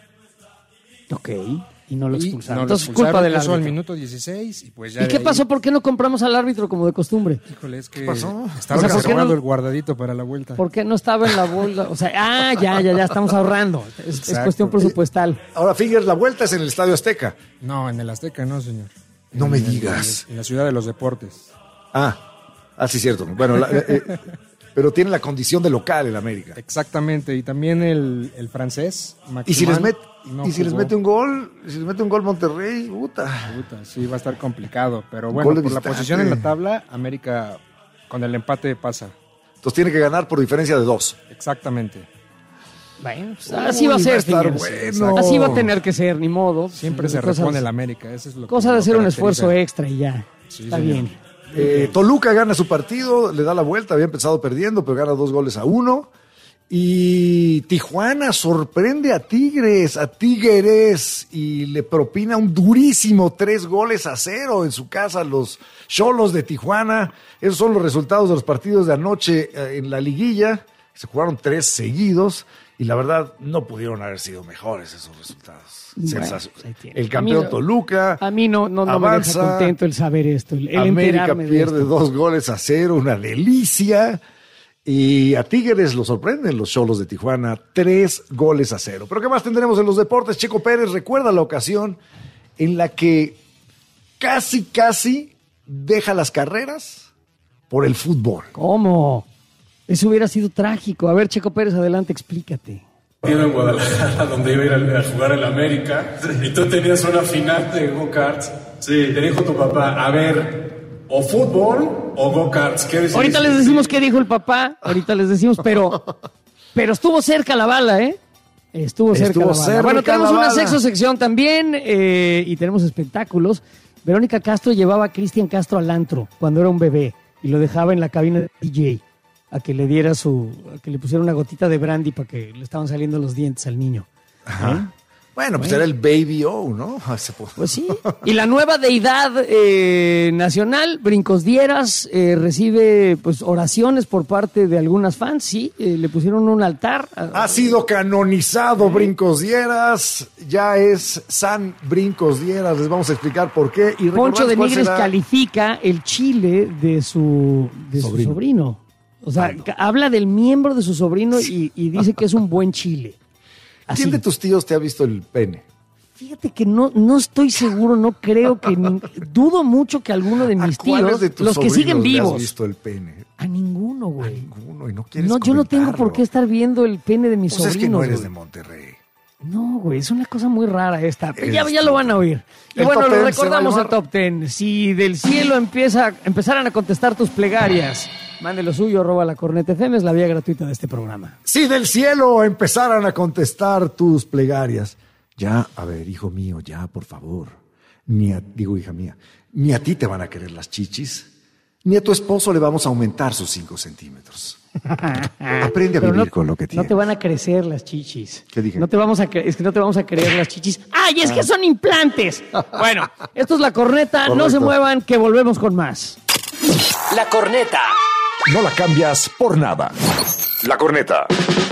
Ok, y no lo expulsaron. No Entonces, lo expulsaron, culpa del árbitro. al minuto dieciséis y pues ya ¿Y qué ahí... pasó? ¿Por qué no compramos al árbitro como de costumbre? Híjole, es que ¿Qué pasó? estaba o sea, reservado no... el guardadito para la vuelta. ¿Por qué no estaba en la bolsa? O sea, ah, ya, ya, ya, estamos ahorrando. Es, es cuestión presupuestal. Ahora, Fingers, la vuelta es en el Estadio Azteca. No, en el Azteca no, señor. No en, me en, digas. En, en la ciudad de los deportes. Ah, ah sí, cierto. Bueno, la, eh, eh, pero tiene la condición de local el América. Exactamente, y también el, el francés, Maximán, ¿Y si les mete no y si les mete un gol? Si les mete un gol Monterrey, puta. Puta, sí, va a estar complicado, pero bueno, por distante. La posición en la tabla, América con el empate pasa. Entonces tiene que ganar por diferencia de dos. Exactamente. Bueno, pues así Uy, va a ser, va a bueno. Así va a tener que ser, ni modo. Siempre se cosas, repone el América, eso es lo cosa que de lo hacer un esfuerzo extra y ya. Sí, está señor. bien. Eh, Toluca gana su partido, le da la vuelta, había empezado perdiendo, pero gana dos goles a uno. Y Tijuana sorprende a Tigres, a Tigres, y le propina un durísimo tres goles a cero en su casa a los Xolos de Tijuana. Esos son los resultados de los partidos de anoche eh, en la liguilla. Se jugaron tres seguidos y la verdad no pudieron haber sido mejores esos resultados. Bueno, pues el campeón a mí, Toluca a mí no, no, no avanza, me deja contento el saber esto. El América pierde de dos goles a cero, una delicia. Y a Tigres lo sorprenden los Xolos de Tijuana, tres goles a cero. Pero ¿qué más tendremos en los deportes? Checo Pérez recuerda la ocasión en la que casi, casi deja las carreras por el fútbol. ¿Cómo? Eso hubiera sido trágico. A ver, Checo Pérez, adelante, explícate. En Guadalajara, donde iba a ir a jugar el América, y tú tenías una final de go-karts. Sí. Te dijo tu papá, a ver, o fútbol o go-karts. ¿Qué decidiste? Ahorita les decimos qué dijo el papá, ahorita les decimos, pero, pero estuvo cerca la bala, ¿eh? Estuvo cerca Estuvo la bala. cerca Bueno, tenemos la una bala. sexo sección también eh, y tenemos espectáculos. Verónica Castro llevaba a Cristian Castro al antro cuando era un bebé y lo dejaba en la cabina de D J a que le diera su, a que le pusiera una gotita de brandy para que le estaban saliendo los dientes al niño. Ajá. ¿Eh? Bueno, pues Bueno. era el Baby O, ¿no? Pues sí. Y la nueva deidad eh, nacional, Brincos Dieras, eh, recibe pues oraciones por parte de algunas fans, sí, eh, le pusieron un altar. Ha sido canonizado Brincos Dieras, ya es San Brincos Dieras, les vamos a explicar por qué. Y Poncho de cuál Nigres será- califica el chile de su, de su Sobrino. sobrino. O sea, ca- habla del miembro de su sobrino y, y dice que es un buen chile. Así. ¿Quién de tus tíos te ha visto el pene? Fíjate que no, no estoy seguro, no creo que... ni- dudo mucho que alguno de mis ¿A cuáles tíos, de tus los que siguen sobrinos le has vivos... visto el pene? A ninguno, güey. Ninguno, y no quieres No, yo no tengo comentarlo. por qué estar viendo el pene de mis Pues sobrinos. es que no eres güey. de Monterrey. No, güey, es una cosa muy rara esta. Pero ya, Eres ya lo van a oír. Y El bueno, top lo ten recordamos se va a el top ten. Si del cielo empieza, empezaran a contestar tus plegarias, mande lo suyo, arroba la corneta F M, es la vía gratuita de este programa. Si del cielo empezaran a contestar tus plegarias. Ya, a ver, hijo mío, ya, por favor. Ni a, digo, hija mía, ni a ti te van a querer las chichis, ni a tu esposo le vamos a aumentar sus cinco centímetros. Aprende a Pero vivir no- con lo que No tienes. te van a crecer las chichis. ¿Qué dije? No te vamos a cre- es que no te vamos a creer las chichis. ¡Ay, es que Ah. son implantes! Bueno, esto es La Corneta. No Correcto. se muevan, que volvemos con más. La corneta. No la cambias por nada. La corneta.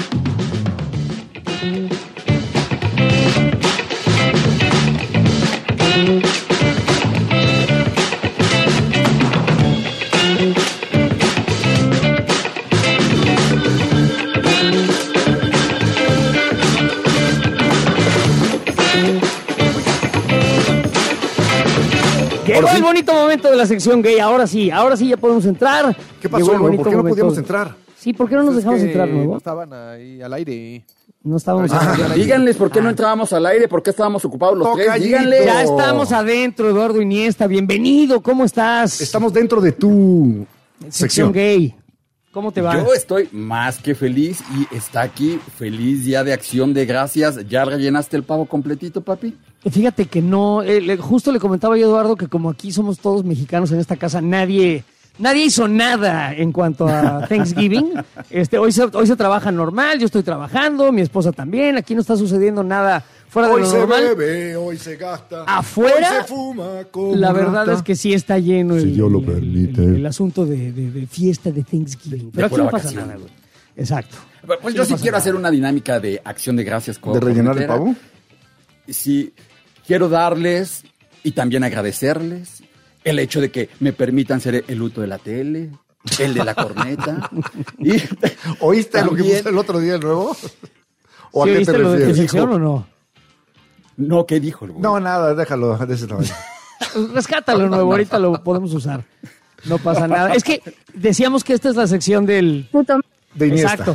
Llegó el bonito momento de la sección gay. Ahora sí, ahora sí ya podemos entrar. ¿Qué pasó, Llegó el Hugo? bonito ¿Por qué no momento. podíamos entrar? Sí, ¿por qué no nos dejamos Es que entrar, nuevo? No estaban ahí al aire. No estábamos Ah, entrar. díganles por qué no entrábamos al aire, por qué estábamos ocupados los tres. Tocallito. Díganles. Ya estamos adentro, Eduardo Iniesta. Bienvenido, ¿cómo estás? Estamos dentro de tu Sección sección. gay. ¿Cómo te va? Yo estoy más que feliz y está aquí. Feliz día de acción de gracias. ¿Ya rellenaste el pavo completito, papi? Fíjate que no, eh, le- justo le comentaba yo a Eduardo que como aquí somos todos mexicanos en esta casa, nadie, nadie hizo nada en cuanto a Thanksgiving. Este, hoy se, hoy se trabaja normal, yo estoy trabajando, mi esposa también, aquí no está sucediendo nada fuera de Hoy lo se normal. bebe, hoy se gasta. Afuera, hoy se fuma como La verdad rata. es que sí está lleno Si el, Dios lo el- permite. el- el asunto de, de- de fiesta de Thanksgiving. Pero aquí pura no pasa vacación. nada, güey. Exacto. Pues yo sí quiero hacer una dinámica de acción de gracias. ¿De rellenar el cornetera. pavo? Sí, quiero darles y también agradecerles el hecho de que me permitan ser el luto de la tele, el de la corneta. y ¿Oíste lo que también- puse el otro día de nuevo? ¿O ¿Sí a qué oíste te lo de tu refieres? sección o no? No, ¿qué dijo el güey? No, nada, déjalo de ese tamaño. Rescátalo nuevo, ahorita lo podemos usar. No pasa nada. Es que decíamos que esta es la sección del... De Iniesta. Exacto.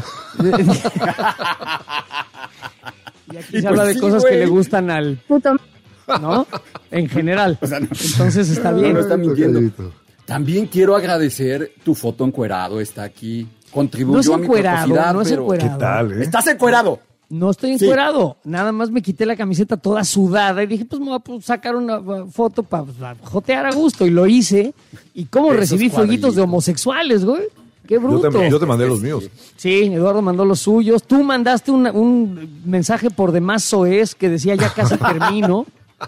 Y aquí Y se habla pues de sí, cosas güey. que le gustan al... ¿No? En general. O sea, no. Entonces está No, bien. no está mintiendo. Tocallito. También quiero agradecer tu foto encuerado, está aquí. Contribuyó No es a mi encuerado, precocidad, no es pero... encuerado. ¿Qué tal, eh? ¿Estás encuerado? No estoy Sí. encuerado. Nada más me quité la camiseta toda sudada y dije, pues me voy a pues, sacar una uh, foto para jotear a gusto. Y lo hice. ¿Y cómo Esos recibí fueguitos de cuadritos. homosexuales, güey? ¡Qué Yo bruto! te, yo te mandé los míos. Sí, Eduardo mandó los suyos. Tú mandaste una- un mensaje por demás soez que decía ya casi termino.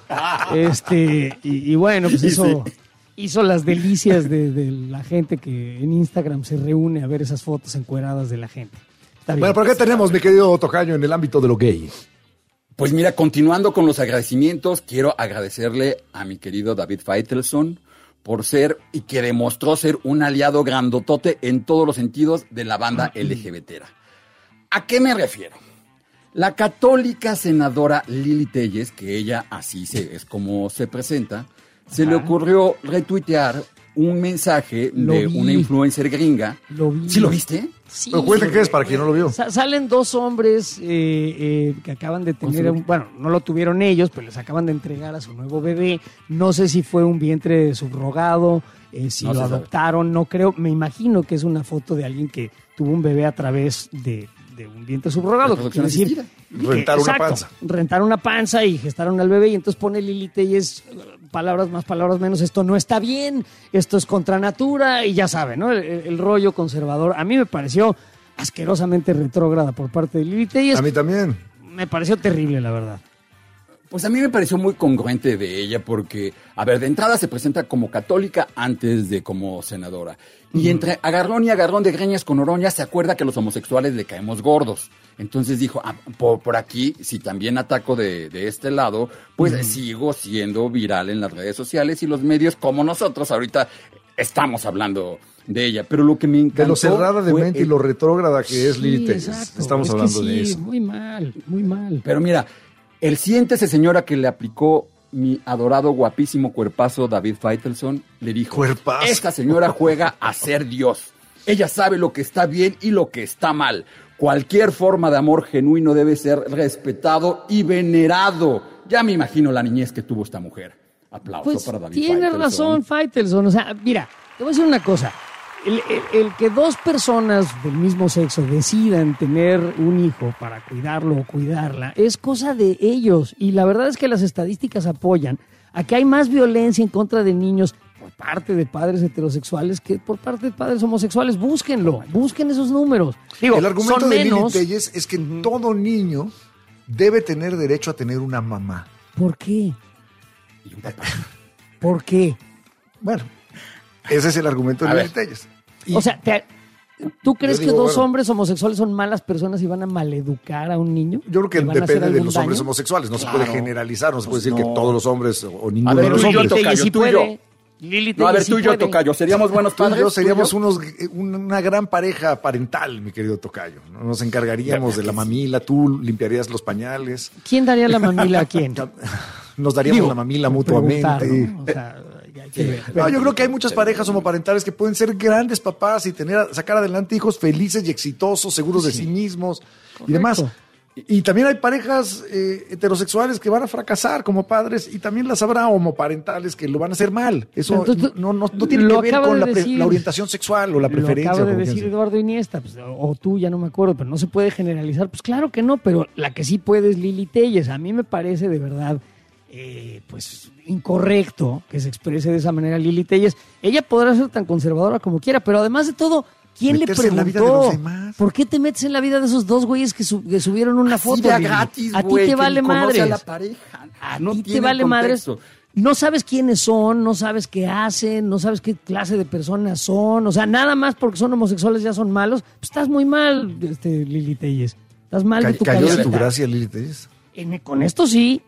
Este, y, y bueno, pues Y eso sí. hizo las delicias de, de la gente que en Instagram se reúne a ver esas fotos encueradas de la gente. Está bien. Bueno, ¿por qué tenemos, mi querido Tocayo, en el ámbito de lo gay? Pues mira, continuando con los agradecimientos, quiero agradecerle a mi querido David Faitelson por ser y que demostró ser un aliado grandotote en todos los sentidos de la banda L G B T. ¿A qué me refiero? La católica senadora Lili Telles, que ella así se, es como se presenta, se le Ajá. ocurrió retuitear un mensaje Lo de vi. una influencer gringa. Lo vi. ¿Sí lo viste? Sí. Pero cuenten qué es para quien no lo vio. Sa- salen dos hombres eh, eh, que acaban de tener, Con su- un- bueno, no lo tuvieron ellos, pero les acaban de entregar a su nuevo bebé. No sé si fue un vientre subrogado, eh, si No lo se sabe. adoptaron, no creo. Me imagino que es una foto de alguien que tuvo un bebé a través de, de un vientre subrogado. que Reproducción quiere decir asistida. que- Rentar una exacto, panza. Rentar una panza y gestaron al bebé y entonces pone Lili Telles, palabras más, palabras menos, esto no está bien, esto es contra natura y ya saben, ¿no? El, el rollo conservador. A mí me pareció asquerosamente retrógrada por parte de Lili Telles. A mí también. Me pareció terrible, la verdad. Pues a mí me pareció muy congruente de ella porque, a ver, de entrada se presenta como católica antes de como senadora. Y entre agarrón y agarrón de greñas con oroña se acuerda que a los homosexuales le caemos gordos. Entonces dijo, ah, por, por aquí, si también ataco de, de este lado, pues Ujú. sigo siendo viral en las redes sociales y los medios como nosotros ahorita estamos hablando de ella. Pero lo que me encantó De lo cerrada de fue mente y el- lo retrógrada que es Lili Sí, Telles. exacto. Estamos Es que hablando sí, de eso. Muy mal, muy mal. Pero mira, El siéntese, señora, que le aplicó mi adorado, guapísimo cuerpazo David Faitelson, le dijo, cuerpazo. Esta señora juega a ser Dios. Ella sabe lo que está bien y lo que está mal. Cualquier forma de amor genuino debe ser respetado y venerado. Ya me imagino la niñez que tuvo esta mujer. Aplauso pues para David tiene Faitelson. razón Faitelson. O sea, mira, te voy a decir una cosa. El, el, el que dos personas del mismo sexo decidan tener un hijo para cuidarlo o cuidarla es cosa de ellos. Y la verdad es que las estadísticas apoyan a que hay más violencia en contra de niños por parte de padres heterosexuales que por parte de padres homosexuales. Búsquenlo, busquen esos números. Digo, el argumento son de menos. Lili Telles es que todo niño debe tener derecho a tener una mamá. ¿Por qué? Y un papá. ¿Por qué? Bueno, ese es el argumento de A Lili ver. Telles. O sea, te- ¿tú crees Yo digo, que dos bueno. hombres homosexuales son malas personas y van a maleducar a un niño? Yo creo que ¿Le van a hacer depende de algún los hombres daño? homosexuales. No Claro. se puede generalizar, no se puede Pues decir no. que todos los hombres o ninguno A ver, de los tú y yo, hombres. Lili Telles tocayo, sí tú y yo. puede. Lili No, a ver, Telles sí tú y yo, puede. tocayo, ¿seríamos buenos Tú y padres? yo seríamos ¿Tú y yo? unos, una gran pareja parental, mi querido tocayo. Nos encargaríamos de la mamila, tú limpiarías los pañales, ¿Quién daría la mamila a quién? nos daríamos Digo, la mamila preguntar, mutuamente. ¿no? O sea, hay que ver. No, yo creo que hay muchas parejas homoparentales que pueden ser grandes papás y tener, sacar adelante hijos felices y exitosos, seguros de sí mismos y demás. Y, y también hay parejas eh, heterosexuales que van a fracasar como padres y también las habrá homoparentales que lo van a hacer mal. Eso Entonces, no, no, no tiene lo que ver acaba con de la, pre- decir- la orientación sexual o la preferencia. Lo acaba o de como decir quieran Eduardo Iniesta, pues, o tú, ya no me acuerdo, pero no se puede generalizar. Pues claro que no, pero la que sí puede es Lili Telles. A mí me parece de verdad, eh, pues, incorrecto que se exprese de esa manera Lili Telles. Ella podrá ser tan conservadora como quiera, pero además de todo, ¿quién Meterse le en la vida preguntó? de los demás. ¿Por qué te metes en la vida de esos dos güeyes que, sub- que subieron una Así foto? de a Lili? gratis, a ti güey, te que vale ni conoce madres. a la pareja. A No ti te tiene vale madres. contexto. No sabes quiénes son, no sabes qué hacen, no sabes qué clase de personas son. O sea, nada más porque son homosexuales ya son malos. Pues estás muy mal, este, Lili Telles. Estás mal Ca- de tu ¿Cayó de cabecita. tu gracia, Lili Telles? En- con esto sí.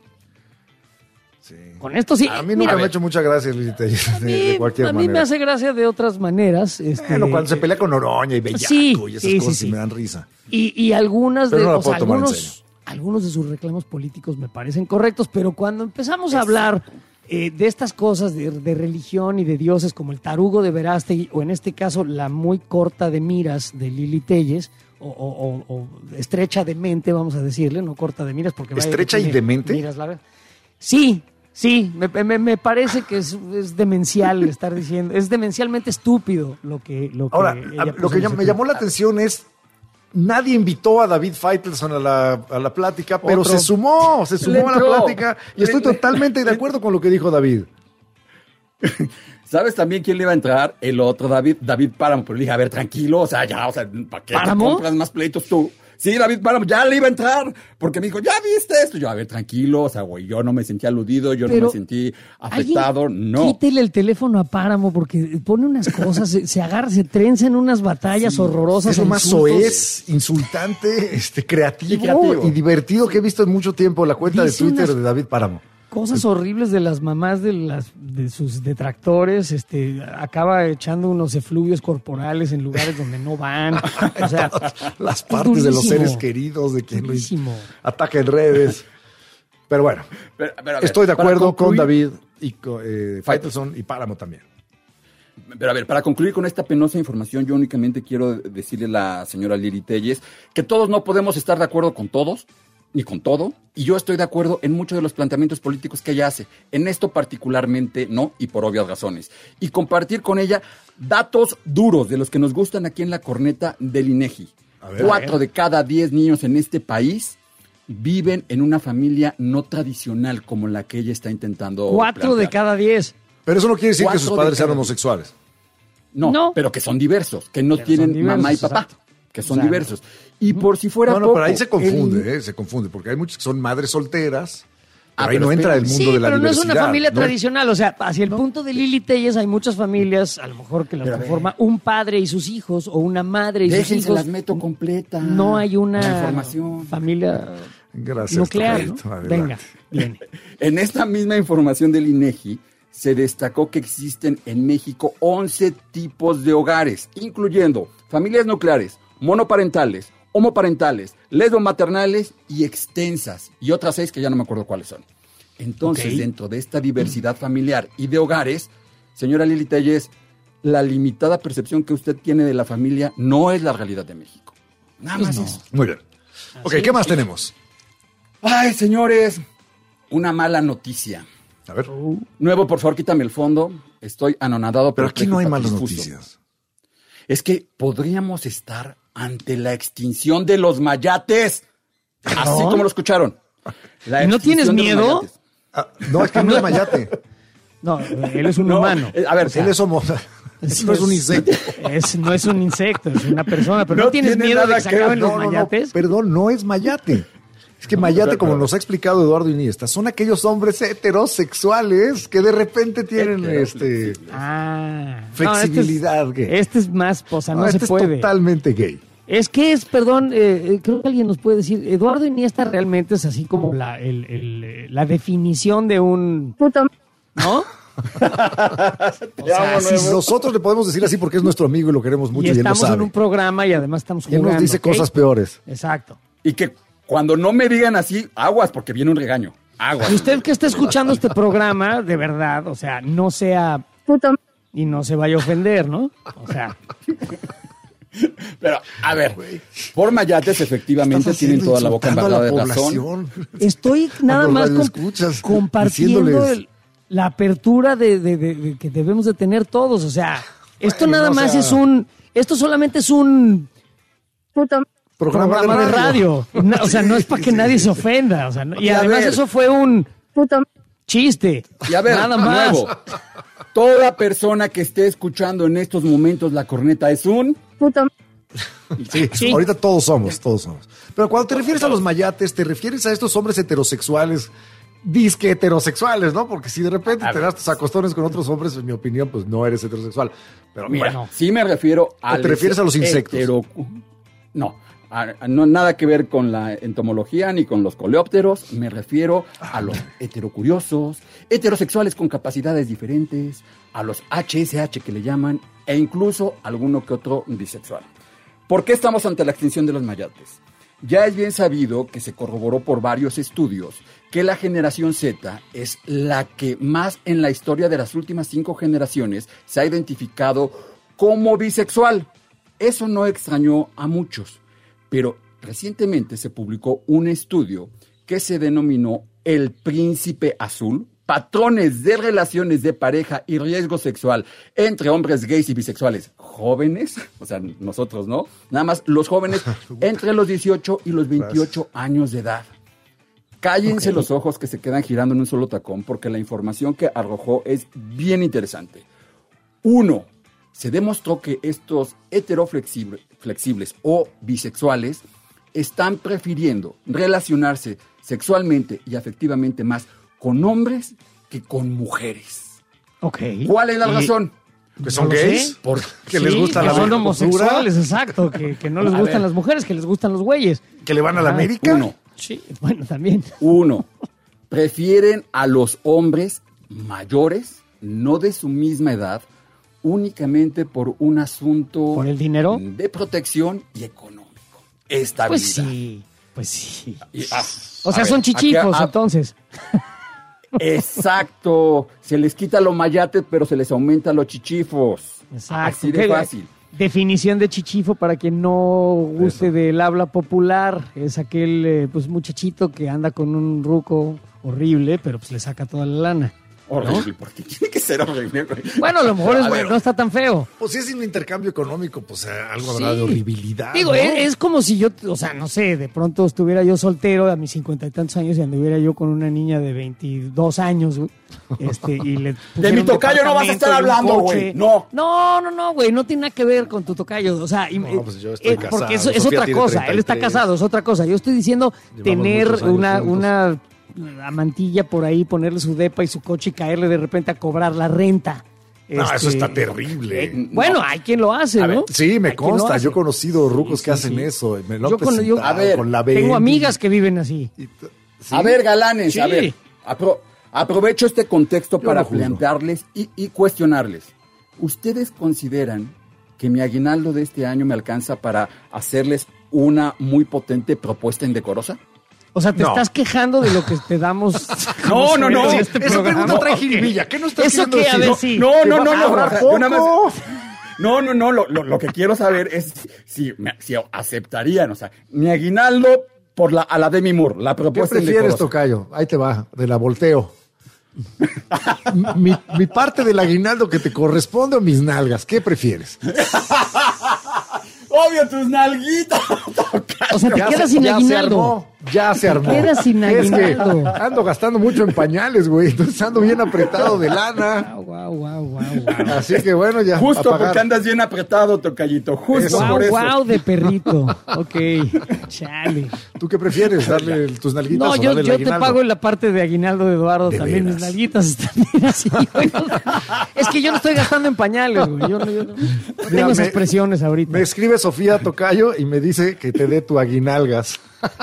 Con esto sí. A mí nunca Mira, me ha hecho mucha gracia Lili Telles, a de, mí, de cualquier a mí manera. me hace gracia de otras maneras. Este, Bueno, cuando se pelea con Noroña y Bellaco Sí, y esas sí, sí, cosas sí. sí me dan risa. Y, y algunas Pero de, no la o sea, puedo tomar en algunos, serio. algunos de sus reclamos políticos me parecen correctos, pero cuando empezamos a hablar eh, de estas cosas de, de religión y de dioses como el tarugo de Verástegui, o en este caso la muy corta de miras de Lili Telles, o, o- o- o estrecha de mente, vamos a decirle, no corta de miras, porque vaya que ¿Estrecha y tiene demente? miras largas. Sí, sí, me, me- me parece que es, es demencial estar diciendo, es demencialmente estúpido lo que, lo que Ahora, ella a- puso lo que en ya- ese me tweet. llamó la atención es, nadie invitó a David Faitelson a la, a la plática, pero Otro. se sumó, se Le sumó a la entró. plática y estoy totalmente de acuerdo con lo que dijo David. ¿Sabes también quién le iba a entrar? El otro, David, David Páramo. Pero le dije, a ver, tranquilo, o sea, ya, o sea, ¿para qué te ¿Páramo? compras más pleitos tú? Sí, David Páramo, ya le iba a entrar, porque me dijo, ¿ya viste esto? Yo, a ver, tranquilo, o sea, güey, yo no me sentí aludido, yo no Pero me sentí afectado, Alguien no. Quítele el teléfono a Páramo porque pone unas cosas, se, se agarra, se trenza en unas batallas horrorosas. Es lo a más insultos. soez, insultante, este, creativo, Y creativo. y divertido que he visto en mucho tiempo la cuenta Dice de Twitter unas- de David Páramo. Cosas horribles de las mamás de las de sus detractores, este acaba echando unos efluvios corporales en lugares donde no van. O sea, Las es partes de los durísimo, seres queridos de quien lo durísimo. ataca en redes. Pero bueno, Pero- pero a ver, estoy de para acuerdo con concluir- David y con eh, Faitelson y Páramo también. Pero a ver, para concluir con esta penosa información, yo únicamente quiero decirle a la señora Lili Telles que todos no podemos estar de acuerdo con todos, ni con todo, y yo estoy de acuerdo en muchos de los planteamientos políticos que ella hace. En esto particularmente no, y por obvias razones. Y compartir con ella datos duros de los que nos gustan aquí en la corneta del INEGI. ver. Cuatro de cada diez niños en este país viven en una familia no tradicional como la que ella está intentando Cuatro de plantear. cada diez. Pero eso no quiere decir que Cuatro sus de padres sean cada- homosexuales. No, No. pero que son diversos, que no Pero tienen son diversos, mamá y papá, exacto. que son O sea, diversos. Y por si fuera No, no, poco, pero ahí se el- confunde, eh, se confunde, porque hay muchos que son madres solteras, pero Ah, ahí pero no entra el espérame. mundo Sí, de la pero no es diversidad. una familia ¿no? tradicional. O sea, hacia el punto de Lili Telles hay muchas familias, a lo mejor que las Pero a ver. conforma un padre y sus hijos, o una madre y sus déjense hijos. las meto completa. No hay La una información. familia Gracias. nuclear, ¿no? Tocayo, adelante. Venga, viene. En esta misma información del INEGI se destacó que existen en México once tipos de hogares, incluyendo familias nucleares, monoparentales, homoparentales, lesbomaternales y extensas, y otras seis que ya no me acuerdo cuáles son. Entonces, okay. dentro de esta diversidad familiar y de hogares, señora Lili Telles, la limitada percepción que usted tiene de la familia no es la realidad de México. Nada más no. eso. Muy bien. Ok, ¿qué más tenemos? Ay, señores, una mala noticia. A ver. Nuevo, por favor, quítame el fondo. Estoy anonadado. Pero aquí no hay malas noticias. Es que podríamos estar ante la extinción de los mayates. ¿No? Así como lo escucharon. La ¿No tienes miedo? Ah, no, es que no es mayate. No, él es un no, humano. A ver, o sea, él es homo. Es, no es un insecto. Es, no es un insecto, es una persona. Pero no, no tienes tiene miedo de que se acaben no, los no, mayates. No, perdón, no es mayate. Es que mayate, como nos ha explicado Eduardo Iniesta, son aquellos hombres heterosexuales que de repente tienen este ah, flexibilidad no, este gay. Es, este es más, o sea, no, no se este puede. Es totalmente gay. Es que es, perdón, eh, creo que alguien nos puede decir, Eduardo Iniesta realmente es así como la, el, el, la definición de un... Puto. ¿No? O sea, si nosotros le podemos decir así porque es nuestro amigo y lo queremos mucho y, y él lo sabe. estamos en un programa y además estamos jugando. Y él nos dice ¿okay? cosas peores. Exacto. Y que cuando no me digan así, aguas, porque viene un regaño. Aguas. Y usted que está escuchando este programa, de verdad, o sea, no sea puto y no se vaya a ofender, ¿no? O sea... Pero, a ver, por mayates efectivamente tienen toda la boca embarrada de razón. Estoy nada más comp- compartiendo el, la apertura de, de, de, de que debemos de tener todos. O sea, esto bueno, nada no, más o sea, es un... Esto solamente es un... Puto programa, programa de radio. De radio. No, o sea, no es para que sí, nadie sí, se ofenda. O sea, no, y, y además ver, eso fue un... Puto chiste. Y a ver, nada más. Nuevo, toda persona que esté escuchando en estos momentos la corneta es un... Puto. Sí, sí, ahorita todos somos, todos somos. Pero cuando te refieres a los mayates, te refieres a estos hombres heterosexuales, disque heterosexuales, ¿no? Porque si de repente te das tus acostones con otros hombres, en mi opinión, pues no eres heterosexual. Pero mira, bueno, sí me refiero a... ¿O te refieres a los insectos? Hetero... No, a, a, no nada que ver con la entomología ni con los coleópteros. Me refiero a los heterocuriosos, heterosexuales con capacidades diferentes, a los H S H que le llaman, e incluso alguno que otro bisexual. ¿Por qué estamos ante la extinción de los mayates? Ya es bien sabido que se corroboró por varios estudios que la generación Z es la que más en la historia de las últimas cinco generaciones se ha identificado como bisexual. Eso no extrañó a muchos, pero recientemente se publicó un estudio que se denominó El Príncipe Azul, patrones de relaciones de pareja y riesgo sexual entre hombres gays y bisexuales jóvenes, o sea, nosotros, ¿no? Nada más los jóvenes entre los dieciocho y los veintiocho años de edad. Cállense okay. los ojos que se quedan girando en un solo tacón, porque la información que arrojó es bien interesante. Uno, se demostró que estos heteroflexibles o bisexuales están prefiriendo relacionarse sexualmente y afectivamente más con hombres que con mujeres. Ok. ¿Cuál es la razón? ¿Que son no gays? Porque sí, les gusta que la son homosexuales, exacto. Que, que no les a gustan ver. las mujeres, que les gustan los güeyes. ¿Que le van a la ah, América? Uno. Sí, bueno, también. Uno. Prefieren a los hombres mayores, no de su misma edad, únicamente por un asunto... ¿Por el dinero? De protección y económico. Estabilidad. Pues sí, pues sí. Y, ah, o sea, ver, son chichifos, aquí, ah, entonces. Exacto. Se les quita los mayates, pero se les aumenta los chichifos. Exacto. Así de fácil. Definición de chichifo, para quien no guste Eso. del habla popular, es aquel eh, pues muchachito que anda con un ruco horrible, pero pues le saca toda la lana. Horrible, ¿no? Porque tiene que ser horrible. Bueno, a lo mejor es, ver, no está tan feo. Pues si es un intercambio económico, pues algo habrá sí. de horribilidad. Digo, ¿no? es, es como si yo, o sea, no sé, de pronto estuviera yo soltero a mis cincuenta y tantos años y anduviera yo con una niña de veintidós años, güey. Este, y le de mi tocayo no vas a estar hablando, güey. No. No, no, no, güey, no tiene nada que ver con tu tocayo. O sea, no, pues yo estoy eh, casado. porque eso es otra cosa. Él está casado, es otra cosa. Yo estoy diciendo Llevamos tener una, una la mantilla por ahí, ponerle su depa y su coche y caerle de repente a cobrar la renta. No, este, eso está terrible. Eh, bueno, no. hay quien lo hace, ¿no? Ver, sí, me consta. Yo he conocido rucos sí, que sí, hacen sí. eso. Me lo yo con, yo, a ver, con la tengo amigas que viven así. ¿Sí? A ver, galanes, sí. a ver. Apro aprovecho este contexto yo para plantearles y, y cuestionarles. ¿Ustedes consideran que mi aguinaldo de este año me alcanza para hacerles una muy potente propuesta indecorosa? O sea, ¿te No. estás quejando de lo que te damos? No, no, no. en este Esa programa? pregunta trae Ok. jiribilla. ¿Qué no estás ¿Eso queriendo qué? A decir? ver, sí. No, no, no, no. ¿Habrá o sea, yo nada más- poco? No, no, no. Lo, lo, lo que quiero saber es si, me- si aceptarían, o sea, mi aguinaldo por la, a la Demi Moore, la ¿Qué propuesta prefieres, indecorosa. tocayo? Ahí te va, de la volteo. mi, mi parte del aguinaldo que te corresponde o mis nalgas, ¿qué prefieres? Obvio, tus nalguitas. O sea, te Ya quedas se- sin ya se aguinaldo. armó, ya se armó. quedas sin Es que aguinaldo. ando gastando mucho en pañales, güey. Entonces ando bien apretado de lana. Wow, wow, wow, Así que bueno, ya. Justo a pagar. porque andas bien apretado, tocallito. Justo Wow, por eso. wow, de perrito. Ok, chale. ¿Tú qué prefieres? ¿Darle tus nalguitas No, o yo, darle el yo te aguinaldo? pago la parte de aguinaldo de Eduardo ¿De también. veras? Mis nalguitas están bien así, güey. Es que yo no estoy gastando en pañales, güey. Yo, no- yo no, no Mira, tengo esas me- presiones ahorita. Me escribe Sofía Tocayo y me dice que te dé tu aguinalgas.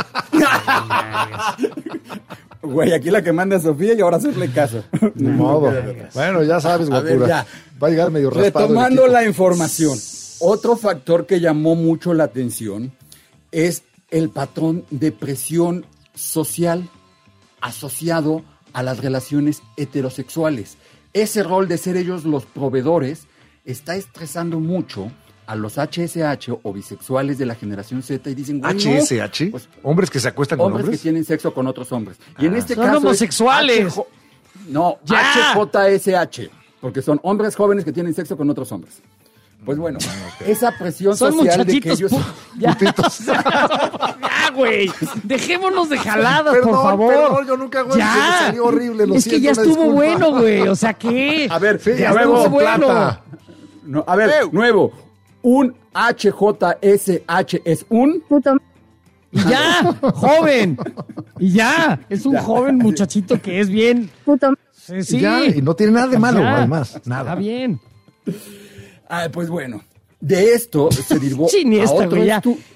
Güey, aquí la que manda es Sofía y ahora hacerle caso. Ni modo. Bueno, ya sabes, A ver, guapura. ya. Va a llegar medio raspado. el Retomando equipo. la información, otro factor que llamó mucho la atención es el patrón de presión social asociado a las relaciones heterosexuales. Ese rol de ser ellos los proveedores está estresando mucho a los H S H o bisexuales de la generación Z y dicen, güey, ¿H S H? no, pues, ¿Hombres que se acuestan con hombres que hombres? tienen sexo con otros hombres. Y en Ah. este Son caso es homosexuales. H J no, ¡Ya! H J S H, porque son hombres jóvenes que tienen sexo con otros hombres. Pues bueno, esa presión Son social de que muchachitos. ellos... pu- Ya, ya, güey. Dejémonos de jaladas, Perdón, por favor. perdón, yo nunca hago eso, Ya. me salió horrible, lo Es que siento, ya una estuvo disculpa. bueno, güey. O sea, ¿qué? A ver, Sí, ya ya nuevo, estuvo bueno. plata. No, a ver, nuevo. Un H J S H es un... Y ya, joven. Y ya. Es un joven muchachito que es bien. Sí, sí. Ya, y no tiene nada de malo, Ya. además. Nada. Está bien. Ah, pues bueno, de esto se derivó Sí, ni a esta, otro güey, ya. estu-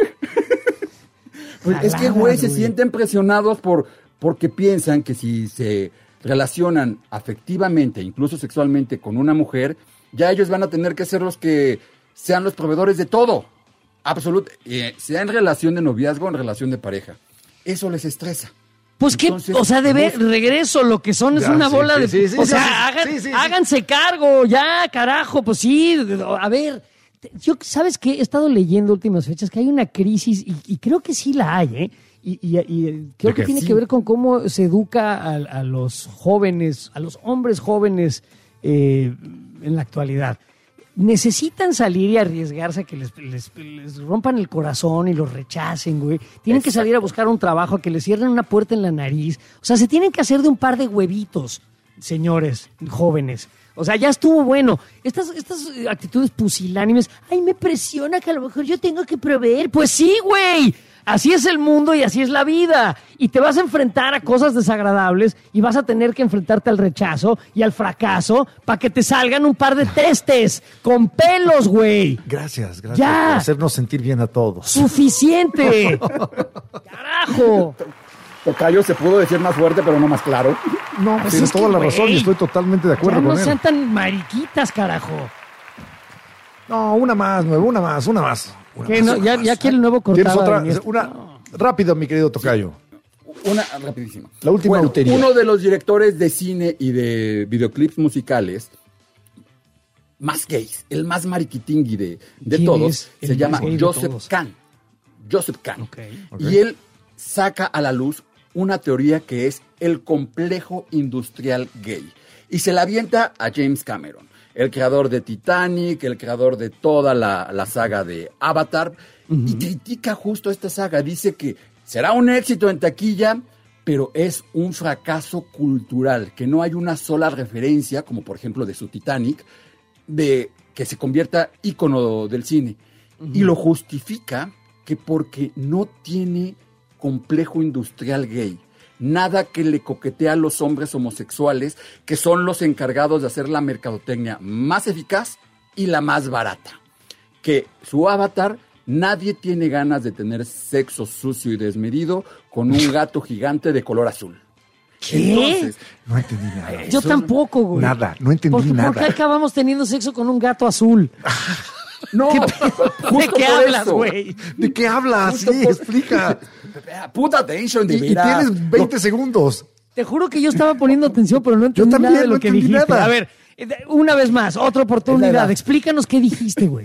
Pues es que, Jaladas, güey, se güey. sienten presionados por porque piensan que si se relacionan afectivamente, incluso sexualmente, con una mujer, ya ellos van a tener que ser los que sean los proveedores de todo. Absoluto. Eh, sea en relación de noviazgo o en relación de pareja. Eso les estresa. Pues que, Entonces, o sea, de ver, bus- regreso, lo que son es Ya, una sí, bola sí, de... sí, sí, o sí, sea, sí, hagan- sí, sí, sí. háganse cargo, ya, carajo, pues sí, a ver, te- yo, ¿sabes qué? He estado leyendo últimas fechas que hay una crisis, y, y creo que sí la hay, ¿eh? Y, y- y creo ¿De que qué? tiene Sí. que ver con cómo se educa a, a los jóvenes, a los hombres jóvenes eh, en la actualidad. Necesitan salir y arriesgarse a que les, les- les rompan el corazón y los rechacen, güey. Tienen que salir a buscar un trabajo, a que les cierren una puerta en la nariz. O sea, se tienen que hacer de un par de huevitos, señores, jóvenes. O sea, ya estuvo bueno. Estas, estas eh, actitudes pusilánimes, ay, me presiona que a lo mejor yo tengo que proveer. Pues sí, güey. Así es el mundo y así es la vida. Y te vas a enfrentar a cosas desagradables y vas a tener que enfrentarte al rechazo y al fracaso para que te salgan un par de testes con pelos, güey. Gracias, gracias Ya. por hacernos sentir bien a todos. Suficiente. Carajo. Tocayo se pudo decir más fuerte, pero no más claro. No, Pues tienes es que, toda la güey, razón y estoy totalmente de Ya acuerdo no con él. sean tan mariquitas, carajo. No, una más, nueve, una más, una más. Una Que más, no, una ya, más. ya quiere el nuevo ¿Tienes cortado. otra? de Iniesta. Una, rápido, mi querido Tocayo. Una rapidísima. La última Bueno, lotería. uno de los directores de cine y de videoclips musicales más gays, el más mariquitingui de, de ¿Quién todos, es el se más llama gay de Joseph todos? Kahn. Joseph Kahn. Ok. Y él saca a la luz una teoría que es el complejo industrial gay. Y se la avienta a James Cameron, el creador de Titanic, el creador de toda la, la saga de Avatar, y critica justo esta saga. Dice que será un éxito en taquilla, pero es un fracaso cultural, que no hay una sola referencia, como por ejemplo de su Titanic, de que se convierta ícono del cine. Y lo justifica que porque no tiene complejo industrial gay. Nada que le coquetea a los hombres homosexuales, que son los encargados de hacer la mercadotecnia más eficaz y la más barata. Que su Avatar, nadie tiene ganas de tener sexo sucio y desmedido con un gato gigante de color azul. ¿Qué? Entonces, No entendí nada. Yo tampoco, güey. Nada, no entendí ¿Por, nada. ¿Por qué acabamos teniendo sexo con un gato azul? No, ¿Qué, justo ¿De qué por hablas, eso. güey? ¿De qué hablas? Justo Sí, por- explica. Puta atención, de Y, y veras. tienes veinte segundos. Te juro que yo estaba poniendo atención, pero no entendí también nada de no lo que entendí dijiste. nada. A ver, eh, una vez más, otra Es la oportunidad. edad. Explícanos qué dijiste, güey.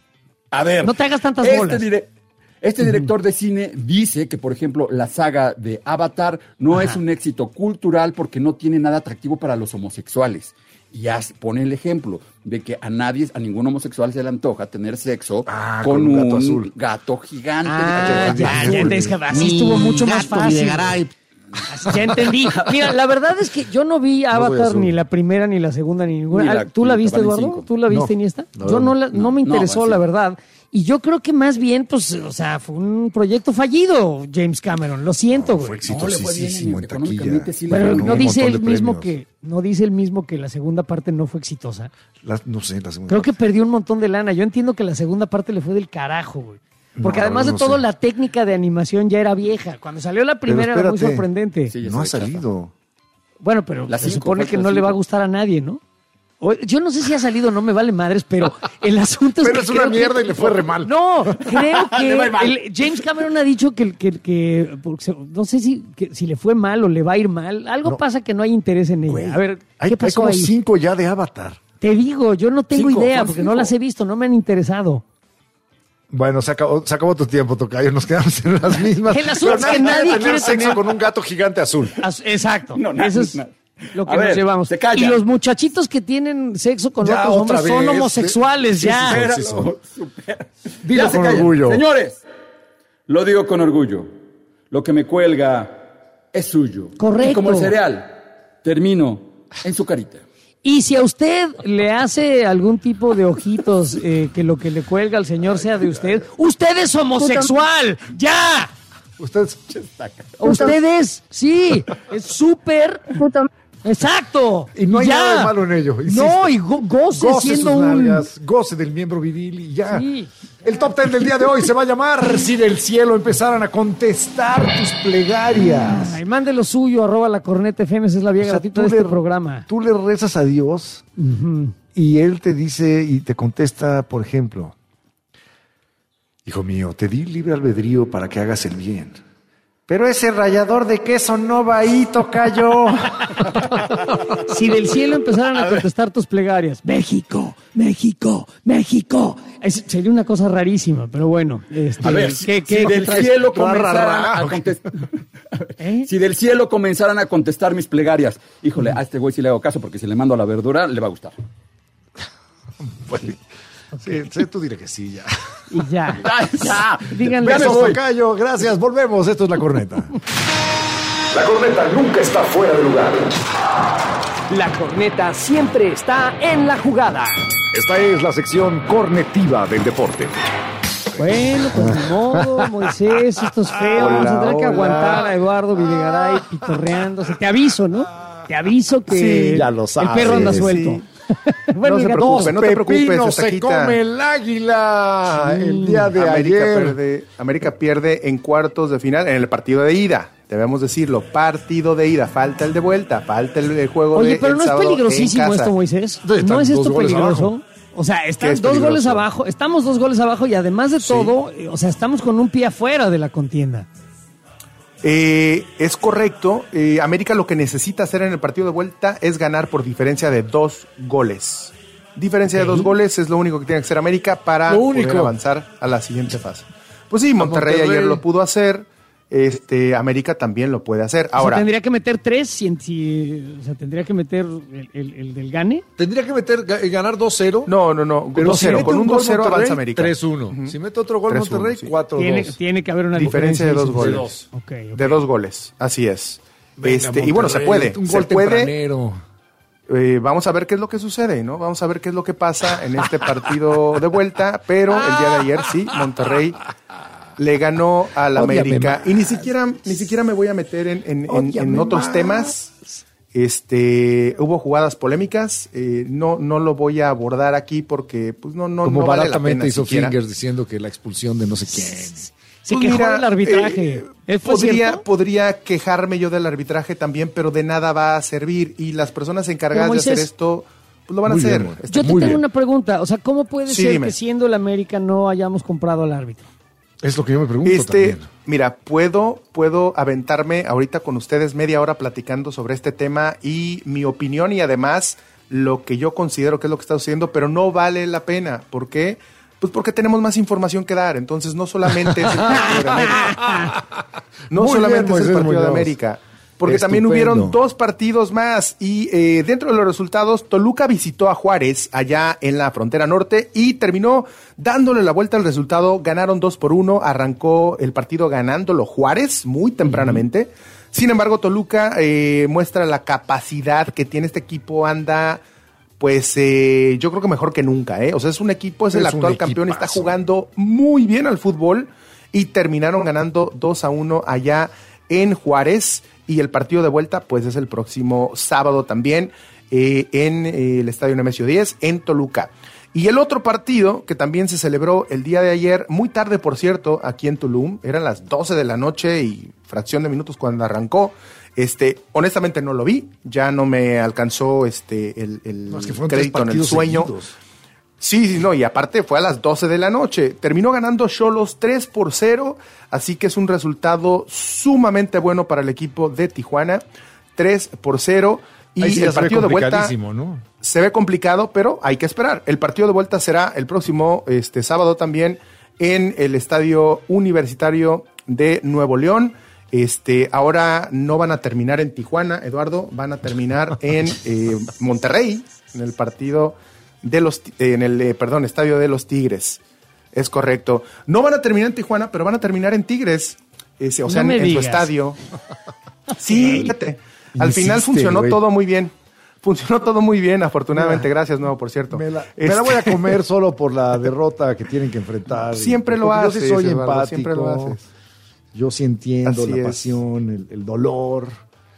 A ver. No te hagas tantas este bolas. dire- Este director de cine dice que, por ejemplo, la saga de Avatar no Ajá. es un éxito cultural porque no tiene nada atractivo para los homosexuales. Y ya pone el ejemplo de que a nadie, a ningún homosexual se le antoja tener sexo Ah, con, con un un gato azul. gato gigante. Ah, de ya, cabello ya, azul. es que así estuvo mucho más fácil. Así, ya entendí. Mira, la verdad es que yo no vi Avatar azul. ni la primera, ni la segunda, ni ninguna. Ni la- Ah, ¿Tú la ni viste, van en Eduardo? cinco. ¿Tú la viste, No, Iniesta? no, Yo no, no, la- no no, me no, interesó, va, la sí. verdad. Y yo creo que más bien, pues, o sea, fue un proyecto fallido, James Cameron. Lo siento, Fue güey. No, le fue bien, exitosísimo en económicamente taquilla. sí le Pero fue ganó no un dice montón el de mismo premios. que no dice el mismo que la segunda parte no fue exitosa. La- no sé, la segunda Creo que parte. perdió un montón de lana. Yo entiendo que la segunda parte le fue del carajo, güey. Porque No, además de no todo, sé. la técnica de animación ya era vieja. Cuando salió la primera era muy espérate. sorprendente. Sí, ya No ha se rechaza. salido. Bueno, pero La se cinco, supone falta que la no le va a cinco. gustar a nadie, ¿no? O- yo no sé si ha salido, no me vale madres, pero el asunto es Pero que es una creo que- mierda y le fue re mal. No, creo que Le va a ir mal. el- James Cameron ha dicho que, que, que- porque se- no sé si, que si le fue mal o le va a ir mal. Algo No. pasa que no hay interés en ella. Güey, A ver, hay, ¿qué hay pasó como ahí? cinco ya de Avatar. Te digo, yo no tengo Cinco, idea son porque cinco. no las he visto, no me han interesado. Bueno, se acabó, se acabó tu tiempo, Tocayo. Nos quedamos en las mismas. El asunto Pero es que nadie quiere quiere tener sexo tener- con un gato gigante azul. As- Exacto. No, na- Eso es na- lo que A nos ver, llevamos. se calla. Y los muchachitos que tienen sexo con Ya, otros otra hombres son vez. homosexuales, Sí, ya. sí, sí. Supéralo, supera. Dilo Ya se con callan. orgullo. Señores, lo digo con orgullo. Lo que me cuelga es suyo. Correcto. Y como el cereal, termino en su carita. Y si a usted le hace algún tipo de ojitos eh, que lo que le cuelga al señor sea de usted, usted es homosexual, ya. Ustedes. Usted es, sí, es súper. Exacto. Y no hay ya. nada de malo en ello. insisto. No, y go- goce, Goce siendo sus un. nalgas, goce del miembro viril y ya. Sí. El top ten del día de hoy se va a llamar Si del cielo empezaran a contestar tus plegarias. Ay, mande lo suyo, arroba la corneta F M, esa es la vía O sea, gratuita tú de este le- programa. Tú le rezas a Dios Ujú. y Él te dice y te contesta, por ejemplo, hijo mío, te di libre albedrío para que hagas el bien. Pero ese rallador de queso no va ahí, tocayo. Si del cielo empezaran a, contestar tus plegarias, México, México, México. Es- sería una cosa rarísima, pero bueno. Este, A ver, ¿qué- si, qué- si qué del traes? cielo Ra, ra, comenzaran ra. a contestar. ¿Eh? Si del cielo comenzaran a contestar mis plegarias, híjole, a este güey sí le hago caso porque si le mando a la verdura le va a gustar. Pues, sí, sí, tú dile que sí, ya. Y ya. ¡Ay, ya! Díganle Ya me Besos, voy. tocayo. Gracias. Volvemos. Esto es La Corneta. La corneta nunca está fuera de lugar. La corneta siempre está en la jugada. Esta es la sección cornetiva del deporte. Bueno, pues ni modo, Moisés, esto es feo. Hola, Vamos a tener que hola. aguantar a Eduardo Videgaray pitorreándose. Te aviso, ¿no? Te aviso que Sí, ya lo el sabes, perro anda sí. suelto. bueno, No el se gato- preocupe, no te preocupes, Pepino esta se quita. come el águila Sí. el día de América ayer. pierde, América pierde en cuartos de final en el partido de ida. Debemos decirlo, partido de ida. Falta el de vuelta, falta el, el juego de Oye, pero el no es sábado en peligrosísimo casa. esto, Moisés. Están ¿No es dos esto goles peligroso? abajo. O sea, ¿Qué están es dos peligroso? goles abajo, estamos dos goles abajo y además de todo, eh, o sea, estamos con un pie afuera de la contienda. Eh, es correcto. Eh, América lo que necesita hacer en el partido de vuelta es ganar por diferencia de dos goles. Diferencia de dos goles es lo único que tiene que hacer América para Lo poder único. avanzar a la siguiente fase. Pues sí, Monterrey, Monterrey. ayer lo pudo hacer. Este, América también lo puede hacer. O sea, Ahora, tendría que meter tres, si, si- o sea, tendría que meter el, el- el del gane. Tendría que meter, ga- ganar dos cero. no, no, no. Pero dos si cero. mete Con un gol dos cero Monterrey, avanza América. tres uno. Ujú. Si mete otro gol tres uno, Monterrey, sí. cuatro Tiene, dos. tiene que haber una Diferencia de dos sí, sí, goles. sí. Ok, ok. De dos goles, así es. Venga, este, y bueno, se Monterrey, puede. Un se gol puede. tempranero. Eh, vamos a ver qué es lo que sucede, ¿no? Vamos a ver qué es lo que pasa en este partido de vuelta, pero el día de ayer sí, Monterrey le ganó al Ódiame América. más. Y ni siquiera, ni siquiera me voy a meter en, en- en- en Ódiame otros más. temas. Este, hubo jugadas polémicas, eh, no, no lo voy a abordar aquí porque, pues, no, no, Como no vale la baratamente pena hizo siquiera. Fingers diciendo que la expulsión de no sé quién. Se Pues quejó mira, del arbitraje. eh, ¿Eh, fue podría, cierto? podría quejarme yo del arbitraje también, pero de nada va a servir. Y las personas encargadas Pero, de hacer Moisés, esto pues lo van Muy a hacer. bien, Está Yo te muy tengo bien. una pregunta. O sea, ¿cómo puede Sí, ser dime. que siendo el América no hayamos comprado al árbitro? Es lo que yo me pregunto Este, también. mira, puedo, puedo aventarme ahorita con ustedes media hora platicando sobre este tema y mi opinión y además lo que yo considero que es lo que está sucediendo, pero no vale la pena. ¿Por qué? Pues porque tenemos más información que dar. Entonces no solamente es el partido de América. No Muy solamente bien, es el Moisés partido de Muñoz. América. Porque también Estupendo. hubieron dos partidos más y eh, dentro de los resultados, Toluca visitó a Juárez allá en la frontera norte y terminó dándole la vuelta al resultado. Ganaron dos por uno, arrancó el partido ganándolo Juárez muy tempranamente. Sin embargo, Toluca eh, muestra la capacidad que tiene este equipo, anda pues eh, yo creo que mejor que nunca. ¿eh? O sea, es un equipo, es, Es el un actual campeón, está equipazo. jugando muy bien al fútbol y terminaron ganando dos a uno allá en Juárez. Y el partido de vuelta, pues es el próximo sábado también eh, en eh, el Estadio Nemesio diez, en Toluca. Y el otro partido, que también se celebró el día de ayer, muy tarde, por cierto, aquí en Tulum, eran las doce de la noche y fracción de minutos cuando arrancó. Este, honestamente no lo vi, ya no me alcanzó este el, el No, es que fueron tres crédito en el partidos sueño. seguidos. Sí, sí, no, y aparte fue a las doce de la noche. Terminó ganando Xolos tres por cero, así que es un resultado sumamente bueno para el equipo de Tijuana. tres por cero. Y Ahí sí el ya se ve partido de vuelta complicadísimo, ¿no? se ve complicado, pero hay que esperar. El partido de vuelta será el próximo este sábado también en el Estadio Universitario de Nuevo León. Este, ahora no van a terminar en Tijuana, Eduardo, van a terminar en eh, Monterrey, en el partido de los, eh, en el, eh, perdón, Estadio de los Tigres. Es correcto. No van a terminar en Tijuana, pero van a terminar en Tigres, ese, o sea, No me en, en su digas. estadio. Sí, fíjate. Al final Insiste, funcionó güey. todo muy bien. Funcionó todo muy bien, afortunadamente. Gracias, nuevo, por cierto. Me la, Este- me la voy a comer solo por la derrota que tienen que enfrentar. Siempre lo Porque haces, Yo sí soy Eduardo, empático. siempre lo haces. Yo sí entiendo Así la es. pasión, el, el dolor.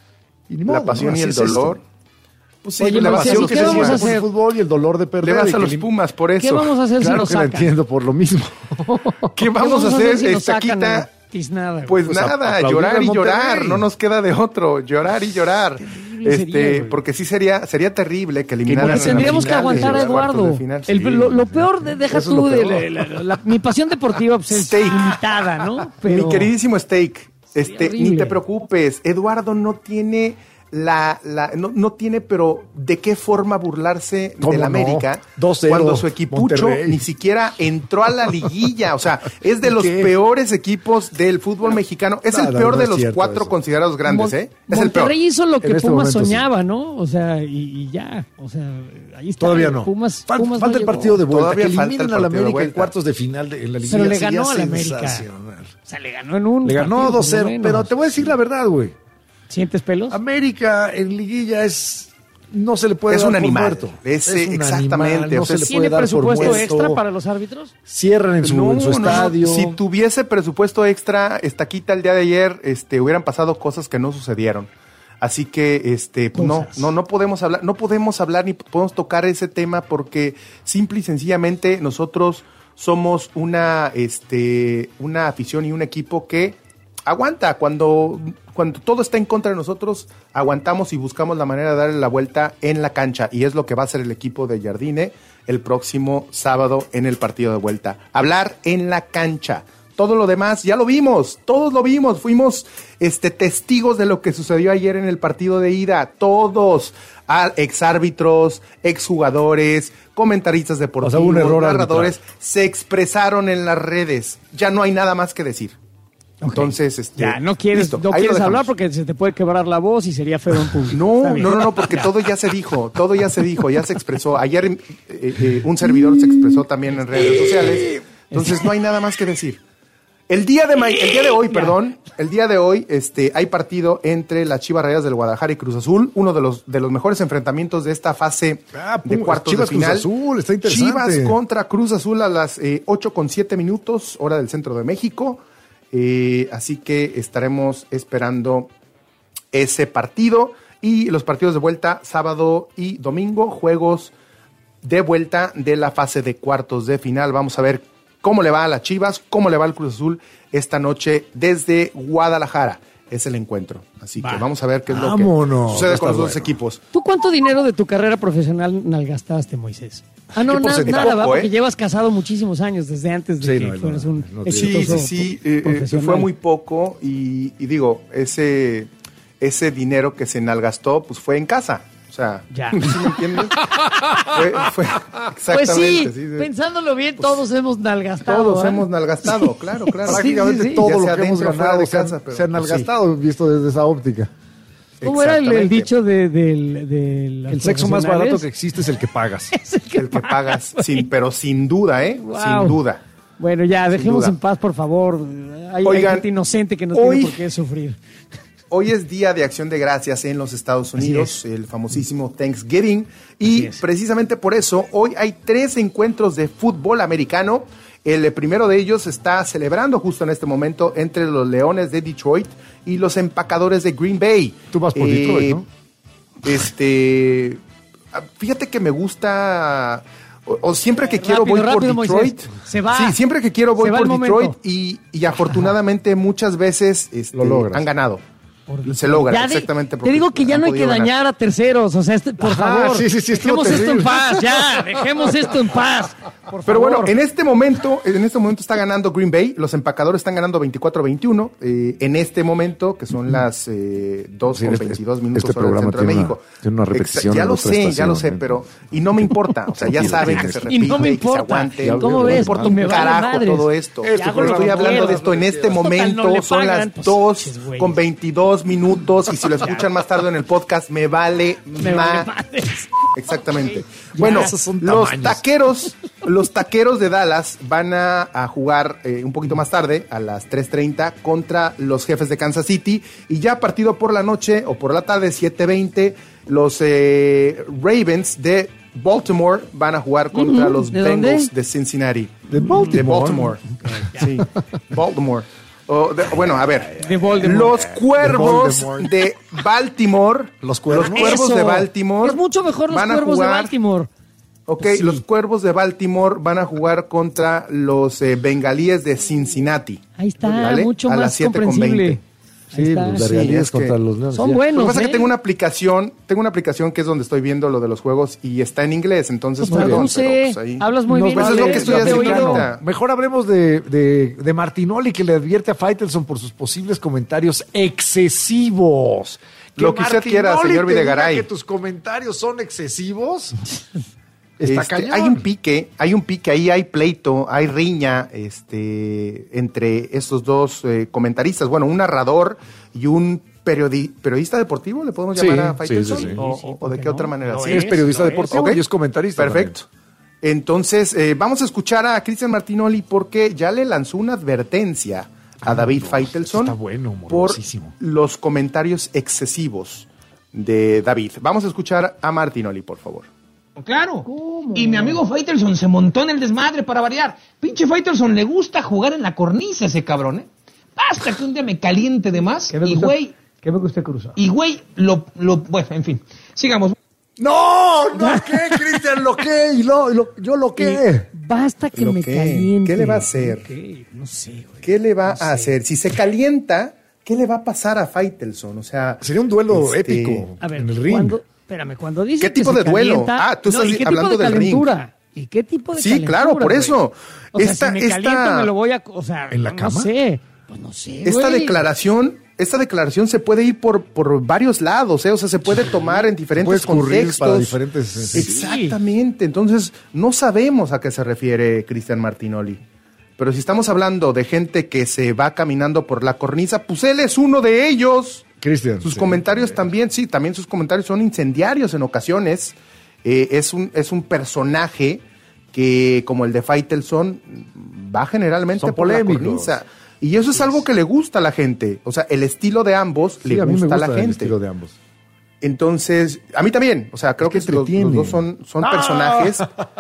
Y ni La modo, pasión ¿no? y Así el es esto. dolor. Pues sí, Oye, la Marcelo, pasión ¿qué que se vamos a siente. hacer? El fútbol y el dolor de perder. Le vas y a que los le- Pumas por eso. ¿Qué vamos a hacer Claro si nos que la sacan? entiendo por lo mismo. ¿Qué vamos a hacer, si nos esta sacan quita? a la tiznada, güey? Pues, Pues a- nada, aplaudir llorar al y llorar, Monterrey. no nos queda de otro, llorar y llorar. terrible Este, sería, güey. porque sí sería sería terrible que eliminaran Porque en la tendríamos que final, aguantar a en los cuartos Eduardo. de final. El- Sí. lo, lo peor, de, deja Eso es tú, lo de, peor. la- la- la- mi pasión deportiva pues, es Steak. limitada, ¿no? Pero Mi queridísimo Steak, este, horrible. ni te preocupes, Eduardo no tiene la, la no, no tiene, pero de qué forma burlarse ¿Cómo del no? América dos cero, cuando su equipucho Monterrey. ni siquiera entró a la liguilla. O sea, es de los ¿Qué? peores equipos del fútbol mexicano. Es el Nada, peor no de es los cierto cuatro eso. considerados grandes, Mon- ¿eh? Es el peor. Monterrey hizo lo que En este Pumas momento, sí. soñaba, ¿no? O sea, y, y ya. O sea, ahí está. Todavía no. Pumas, Fal- Pumas falta no el llegó. partido de vuelta. Todavía que falta eliminen el al partido de América en vuelta. cuartos de final de, en la liguilla. Pero le sería ganó al América. sensacional. O sea, le ganó en un Le ganó partido, dos cero. por lo Pero menos. te voy a decir la verdad, güey. ¿Sientes pelos? América en liguilla es... No se le puede Es dar un por animal. muerto. Ese, un exactamente, animal, no o sea, se le ¿Tiene puede dar por presupuesto muerto. extra para los árbitros? Cierran en su, No, en su no, no. estadio. Si tuviese presupuesto extra, Estaquita el día de ayer, este, hubieran pasado cosas que no sucedieron. Así que, este, pues, no, Cosas. no, no podemos hablar, no podemos hablar ni podemos tocar ese tema porque simple y sencillamente nosotros somos una, este, una afición y un equipo que aguanta cuando, cuando todo está en contra de nosotros, aguantamos y buscamos la manera de darle la vuelta en la cancha y es lo que va a hacer el equipo de Jardine el próximo sábado en el partido de vuelta. Hablar en la cancha. Todo lo demás ya lo vimos, todos lo vimos, fuimos este, testigos de lo que sucedió ayer en el partido de ida, todos, a- exárbitros, exjugadores, comentaristas deportivos, O sea, hubo un error narradores, arbitral. se expresaron en las redes, ya no hay nada más que decir. Entonces, este, Ya, no quieres, listo, no ahí lo quieres dejamos. hablar porque se te puede quebrar la voz y sería feo en público. No, Está bien. no, no, no, porque todo ya se dijo, todo ya se dijo, ya se expresó. Ayer eh, eh, un servidor se expresó también en redes sociales, entonces no hay nada más que decir. El día de ma- el día de hoy, perdón, el día de hoy, este, hay partido entre las Chivas Rayadas del Guadalajara y Cruz Azul, uno de los de los mejores enfrentamientos de esta fase Ah, de pum, cuartos Chivas de final. Cruz Azul, está interesante. Chivas contra Cruz Azul a las eh, ocho con siete minutos, hora del centro de México. Eh, así que estaremos esperando ese partido y los partidos de vuelta sábado y domingo, juegos de vuelta de la fase de cuartos de final. Vamos a ver cómo le va a las Chivas, cómo le va al Cruz Azul esta noche desde Guadalajara. es el encuentro. Así Va. que vamos a ver qué es Vámonos. lo que sucede con los dos equipos. ¿Tú cuánto dinero de tu carrera profesional malgastaste, Moisés? Ah, no, na, nada, poco, ¿va? Porque eh? llevas casado muchísimos años, desde antes de sí, que no, fueras un no, no, exitoso Sí, sí, sí, eh, fue muy poco y, y digo, ese, ese dinero que se malgastó, pues fue en casa. O sea, ya. ¿sí me entiendes? fue, fue exactamente. Pues sí, sí, sí. pensándolo bien, pues, todos hemos nalgastado. Todos ¿eh? hemos nalgastado, claro, claro. Prácticamente sí, sí, sí. todo lo que hemos ganado se, casa, pero, se ha nalgastado, sí. visto desde esa óptica. ¿Cómo era el, el dicho de, de, de, de el sexo más barato que existe es el que pagas? Es el que, el que pagas, sin, pero sin duda, ¿eh? Wow. Sin duda. Bueno, ya, dejemos en paz, por favor. Hay, Oigan, hay gente inocente que no hoy, tiene por qué sufrir. Hoy es Día de Acción de Gracias en los Estados Unidos, el famosísimo Thanksgiving, y precisamente por eso hoy hay tres encuentros de fútbol americano. El primero de ellos está celebrando justo en este momento entre los Leones de Detroit y los Empacadores de Green Bay. Tú vas por eh, Detroit, ¿no? Este, fíjate que me gusta, o, o siempre que rápido, quiero voy rápido, por Detroit. Moisés. Se va. Sí, siempre que quiero voy por Detroit y, y afortunadamente muchas veces este, Lo logras. han ganado. Se logra, ya exactamente. De, te digo que ya no hay que dañar ganar. a terceros, o sea, este, por Ajá, favor, sí, sí, sí, dejemos esto en paz, ya, dejemos esto en paz, por Pero favor. bueno, en este momento, en este momento está ganando Green Bay, los Empacadores están ganando veinticuatro a veintiuno, eh, en este momento, que son las eh, dos con veintidós minutos este hora del centro de México. Una, tiene una repetición. Ya lo sé, ya lo sé, pero, y no me importa, o sea, ya saben que se repite, y no me importa. que se aguante. ¿Cómo no ves? me importa un carajo todo esto. Estoy hablando de esto en este momento, son las dos con veintidós minutos, y si lo escuchan más tarde en el podcast, me vale me más. Vale Exactamente. Bueno, los taqueros, los taqueros de Dallas van a, a jugar eh, un poquito más tarde, a las tres treinta, contra los Jefes de Kansas City. Y ya partido por la noche o por la tarde, siete veinte, los eh, Ravens de Baltimore van a jugar contra uh-huh. los ¿De Bengals dónde? de Cincinnati. De Baltimore. De Baltimore. Sí, Baltimore. Oh, de, bueno, a ver, de los cuervos de, de Baltimore, los cuervos, los cuervos de Baltimore, es mucho mejor los van a cuervos jugar, de Baltimore. Ok, sí. Los cuervos de Baltimore van a jugar contra los eh, bengalíes de Cincinnati. Ahí está, ¿vale? mucho a más las siete comprensible. Sí, los bengalíes sí, contra que los leones. Son buenos. Lo que pasa ¿eh? es que tengo una aplicación, tengo una aplicación que es donde estoy viendo lo de los juegos y está en inglés, entonces pues perdón, no sé, pero, pues, ahí... hablas muy no, bien. Pues es lo que estoy haciendo. Mejor hablemos de, de, de Martinoli, que le advierte a Faitelson por sus posibles comentarios excesivos. Que lo que usted quiera, señor Videgaray. Que tus comentarios son excesivos. Está este, hay un pique, hay un pique, ahí hay pleito, hay riña este, entre estos dos eh, comentaristas. Bueno, un narrador y un periodi- periodista deportivo, ¿le podemos llamar sí, a Faitelson? Sí, sí, sí. ¿O, sí, sí, o de qué no? otra manera? No sí, es periodista no deportivo es. y es comentarista. Perfecto. También. Entonces, eh, vamos a escuchar a Cristian Martinoli porque ya le lanzó una advertencia a David no, Faitelson está bueno, por los comentarios excesivos de David. Vamos a escuchar a Martinoli, por favor. Claro. ¿Cómo? Y mi amigo Faitelson se montó en el desmadre para variar. Pinche Faitelson le gusta jugar en la cornisa ese cabrón, ¿eh? Basta que un día me caliente de más y güey... ¿Qué me gusta cruzar? Y güey, lo, lo... Bueno, en fin. Sigamos. No, no, ¿qué, Cristian? ¿Lo qué? ¿Y lo, lo, yo lo qué? Basta que ¿Lo me qué? caliente. ¿Qué le va a hacer? Okay, no sé, güey. ¿Qué le va no a hacer? Si se calienta, ¿qué le va a pasar a Faitelson? O sea... Sería un duelo este... épico a ver, en el ring. Cuando, espérame, cuando dice ¿Qué tipo que de se duelo? Calienta, Ah, tú estás no, ¿y qué hablando tipo de del ring. calentura? ¿Y qué tipo de Sí, calentura, claro, por güey? eso. O sea, esta, si me esta, caliento me lo voy a... O sea, ¿en la no, cama? No sé. Pues no sé, Esta güey. declaración, esta declaración se puede ir por, por varios lados, ¿eh? O sea, se puede tomar en diferentes contextos. Para diferentes... Sí. Exactamente. Entonces, no sabemos a qué se refiere Cristian Martinoli. Pero si estamos hablando de gente que se va caminando por la cornisa, pues él es uno de ellos. Cristian. Sus sí, comentarios sí. también, sí, también sus comentarios son incendiarios en ocasiones. Eh, es, un, es un personaje que, como el de Faitelson, va generalmente Son por polémicos. la cornisa. Y eso es algo que le gusta a la gente. O sea, el estilo de ambos Sí, le a mí me gusta a gusta la el gente. estilo de ambos. Entonces, a mí también. O sea, creo Es que que, los, los dos son, son ¡Ah! personajes.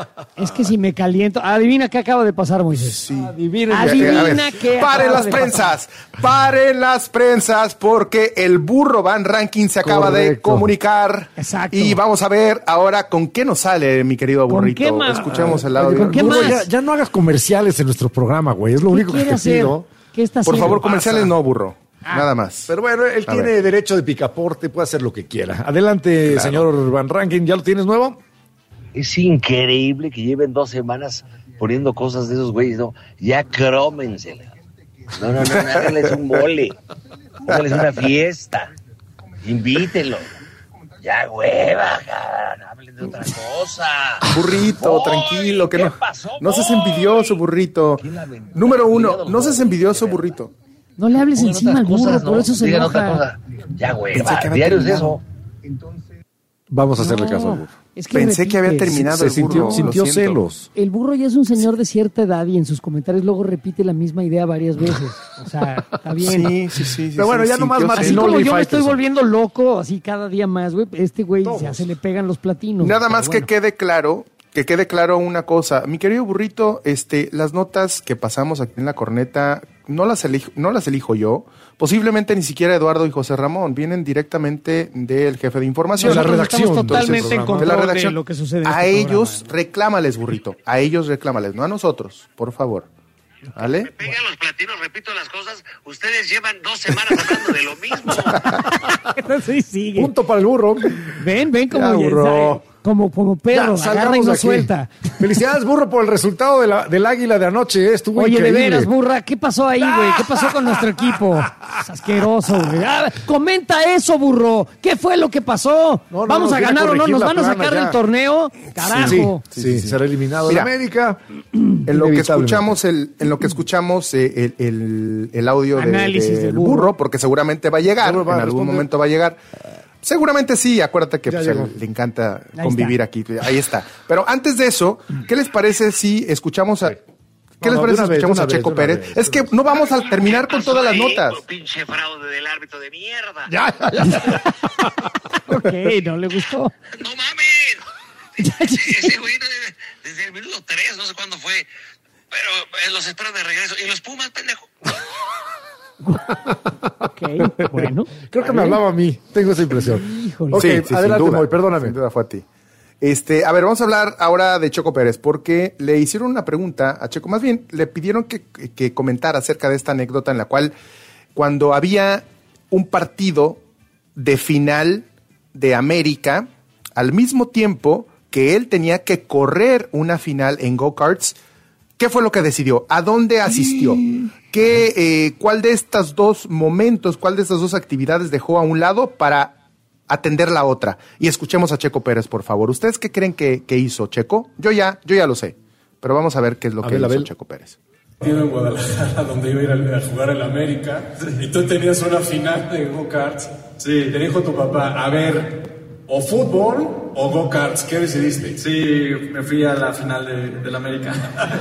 Es que si me caliento... Adivina qué acaba de pasar, Moisés. Sí. Adivina, A ver, Adivina qué Paren acaba las de prensas, paren las prensas, porque el Burro Van Ranking se acaba de Correcto. comunicar. Exacto. Y vamos a ver ahora con qué nos sale, mi querido ¿Con burrito. qué más? Escuchemos el Oye, audio. ¿con qué Burro, más? ya, ya no hagas comerciales en nuestro programa, güey. Es lo ¿Qué único que quiere te hacer? pido. ¿Qué está Por haciendo? favor, comerciales no, Burro. Ah, nada más. Pero bueno, él A tiene ver. derecho de picaporte, puede hacer lo que quiera. Adelante, Claro. señor Van Rankin, ¿ya lo tienes nuevo? Es increíble que lleven dos semanas poniendo cosas de esos güeyes, ¿no? Ya crómensela. No, no, no, háganles un mole. Háganles una fiesta. Invítenlos. Ya hueva, cabrón, hablen de otra cosa. Burrito, Oy, tranquilo, que ¿qué no. pasó, No seas boy? envidioso, burrito. Número uno, no seas envidioso, burrito. No le hables Digan encima otras al burro, cosas, por ¿no? eso se Digan enoja. otra cosa. Ya Pensé hueva, que había diario es terminado. eso. Vamos a hacerle No, caso al burro. es que Pensé repite. que había terminado Se el sintió, burro. sintió lo siento. celos. El burro ya es un señor de cierta edad y en sus comentarios luego repite la misma idea varias veces. O sea, está bien. Sí, sí, sí. Pero bueno, ya nomás sintió Martín Así celos. como Loli yo me estoy Faitelson. volviendo loco, así cada día más, güey. Este güey ya se le pegan los platinos. Nada Pero más bueno. que quede claro, que quede claro una cosa. Mi querido burrito, este, las notas que pasamos aquí en la corneta no las elijo, no las elijo yo. Posiblemente ni siquiera Eduardo y José Ramón. Vienen directamente del jefe de información. De la Nosotros redacción, estamos totalmente entonces, en programa. de la control de, redacción. lo que sucede en A este ellos programa. reclámales, burrito. A ellos reclámales, no a nosotros, por favor. ¿Vale? Pegan los platinos, repito las cosas. Ustedes llevan dos semanas hablando de lo mismo. Sí, sigue. Punto para el burro. Ven, ven como Ya, burro. como, como perro, Ya, agarra salgamos y de no aquí. suelta. Felicidades, burro, por el resultado de la, del águila de anoche. eh, Estuvo Oye, increíble. de veras, burra, ¿qué pasó ahí, güey? ¿Qué pasó con nuestro equipo? Es asqueroso, güey. Ah, comenta eso, burro. ¿Qué fue lo que pasó? No, no, ¿Vamos no, a viene ganar o no? corregir ¿Nos la van a plana sacar ya. del torneo? Carajo. Sí, sí, sí, será eliminado Mira, de América. En lo que Inevitablemente. escuchamos el, en lo que escuchamos eh, el, el, el audio de- Análisis del del burro. burro. porque seguramente va a llegar, Seguro va a en algún responder. momento va a llegar. Seguramente sí, acuérdate que Ya pues, a él llegó. le encanta Ahí convivir aquí. Ahí está. Pero antes de eso, ¿qué les parece si escuchamos a ¿Qué No, les no, parece de si una vez, escuchamos de a una vez, Checo de una Pérez? vez. Es que no vamos a terminar con todas las notas. Pinche fraude del árbitro de mierda. Ya, ya, ya. Ok, no le gustó. No mames. Ese güey no debe- desde el minuto tres, no sé cuándo fue. Pero eh, los espero de regreso. Y los Pumas, pendejo. Ok, bueno. Creo que me hablaba a mí. Tengo esa impresión. Híjole. Ok, Sí, sí, sin adelante, duda. Moy, perdóname. Sin duda fue a ti. Este, a ver, vamos a hablar ahora de Checo Pérez, porque le hicieron una pregunta a Checo, más bien le pidieron que, que comentara acerca de esta anécdota en la cual cuando había un partido de final de América, al mismo tiempo que él tenía que correr una final en go-karts, ¿qué fue lo que decidió? ¿A dónde asistió? ¿Qué, eh, ¿Cuál de estos dos momentos, cuál de estas dos actividades dejó a un lado para atender la otra? Y escuchemos a Checo Pérez, por favor. ¿Ustedes qué creen que, que hizo Checo? Yo ya, yo ya lo sé, pero vamos a ver qué es lo que Abel, hizo Abel. Checo Pérez. Partido en Guadalajara donde iba a ir a, a jugar el América y tú tenías una final de go-karts. Sí. Te dijo tu papá, a ver, o fútbol o go-karts, ¿qué decidiste? Sí, me fui a la final de, del América.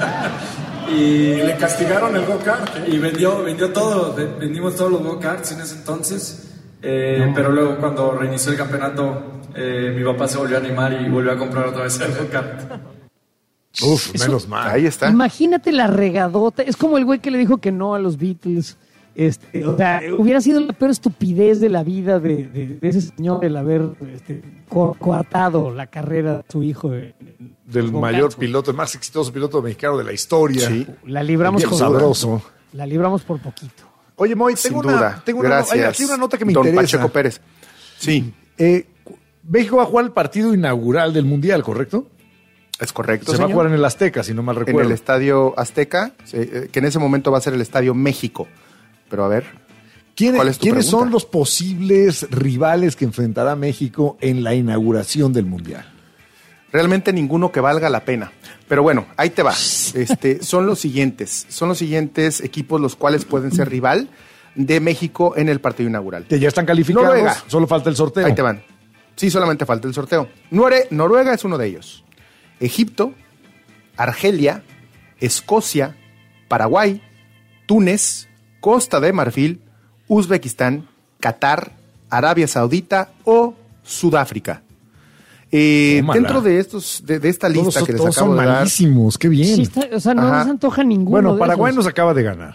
Y le castigaron el go-kart. ¿eh? Y vendió, vendió todo, ve- vendimos todos los go-karts en ese entonces. Eh, Pero luego cuando reinició el campeonato, eh, mi papá se volvió a animar y volvió a comprar otra vez el go-kart. Uf, Eso- menos mal. Ahí está. Imagínate la regadota. Es como el güey que le dijo que no a los Beatles. Este, o sea, hubiera sido la peor estupidez de la vida de, de- de ese señor el haber este, co- coartado la carrera de su hijo. de- Del con mayor Cats. piloto, el más exitoso piloto mexicano de la historia. Sí. La libramos Bien con sabroso. La libramos por poquito. Oye, Moy, Sin tengo una, duda. tengo una, Gracias. hay aquí una nota que me Don interesa. Pacheco Pérez. Sí, Eh, México va a jugar el partido inaugural del Mundial, ¿correcto? es correcto, Se va a señor. jugar en el Azteca, si no mal En recuerdo. el Estadio Azteca, eh, que en ese momento va a ser el Estadio México. Pero a ver, ¿Quién- ¿cuál es tu ¿Quiénes pregunta? son los posibles rivales que enfrentará México en la inauguración del Mundial? realmente ninguno que valga la pena. Pero bueno, ahí te va. Este, son los siguientes. Son los siguientes equipos los cuales pueden ser rival de México en el partido inaugural. Que ya están calificados, Noruega. solo falta el sorteo. Ahí te van. Sí, solamente falta el sorteo. Nore- Noruega es uno de ellos. Egipto, Argelia, Escocia, Paraguay, Túnez, Costa de Marfil, Uzbekistán, Qatar, Arabia Saudita o Sudáfrica. Eh, Tómala. dentro de estos, de, de esta lista Todos, que les todos acabo son de dar, malísimos, qué bien. Sí, está- o sea, no Ajá. se antoja ninguno. Bueno, de Paraguay esos. nos acaba de ganar.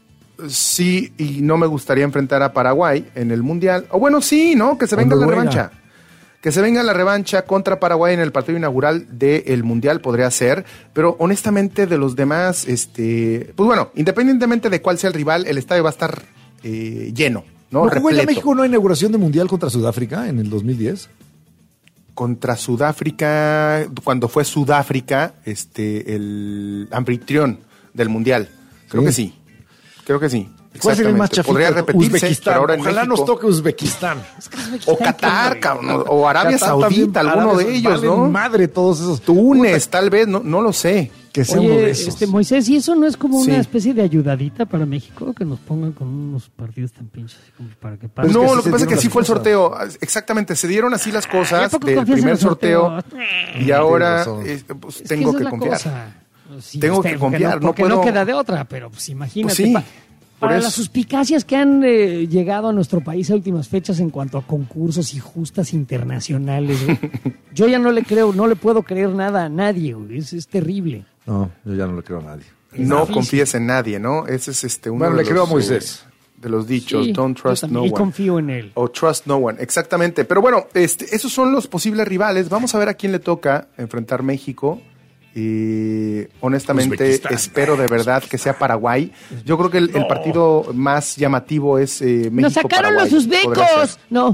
sí, y no me gustaría enfrentar a Paraguay en el Mundial. O bueno, sí, ¿no? Que se O venga la Noruega. revancha. Que se venga la revancha contra Paraguay en el partido inaugural del Mundial podría ser, pero honestamente de los demás, este, pues bueno, independientemente de cuál sea el rival, el estadio va a estar eh, lleno, ¿no? ¿No jugó ya Repleto. México una inauguración de Mundial contra Sudáfrica en el dos mil diez? Contra Sudáfrica, cuando fue Sudáfrica, este, el anfitrión del Mundial. Creo Sí. que sí. Creo que sí. ¿Cuál sería el más Exactamente. chafita? Podría repetirse, Uzbekistán. pero ahora en Ojalá México. nos toque Uzbekistán. O Qatar, cabrón, o Arabia Qatar Saudita, también, alguno Arabia de ellos, valen ¿no? madre todos esos. Túnez, tal vez, no, no lo sé. Que sea uno Oye, de esos. este, Moisés, ¿y eso no es como Sí. una especie de ayudadita para México? Que nos pongan con unos partidos tan pinches así como para que pase. No, que sí lo se que pasa es que dieron así las fue el cosas. sorteo. Exactamente, se dieron así las ¿A cosas poco del confías en primer el sorteo, sorteo? y ahora razón. eh, pues, Es tengo esa que es la confiar. cosa. Sí, Tengo este, que porque confiar, no, no porque puedo- no queda de otra, pero pues imagínate. Pues sí, pa- por para eso. las suspicacias que han eh, llegado a nuestro país a últimas fechas en cuanto a concursos y justas internacionales, güey, yo ya no le creo, no le puedo creer nada a nadie, güey. Es, es terrible. No, yo ya no le creo a nadie. No difícil. confíes en nadie, ¿no? Ese es este uno Bueno, de le creo a los, Moisés. eh, de los dichos, Sí, don't yo trust también, no y one. confío en él. O trust no one, exactamente. Pero bueno, este, esos son los posibles rivales. Vamos a ver a quién le toca enfrentar México. Y honestamente Uzbekistán. espero de verdad que sea Paraguay. Yo creo que el, el partido más llamativo es eh, México. ¡Nos sacaron Paraguay. los Podría ser. uzbecos! No.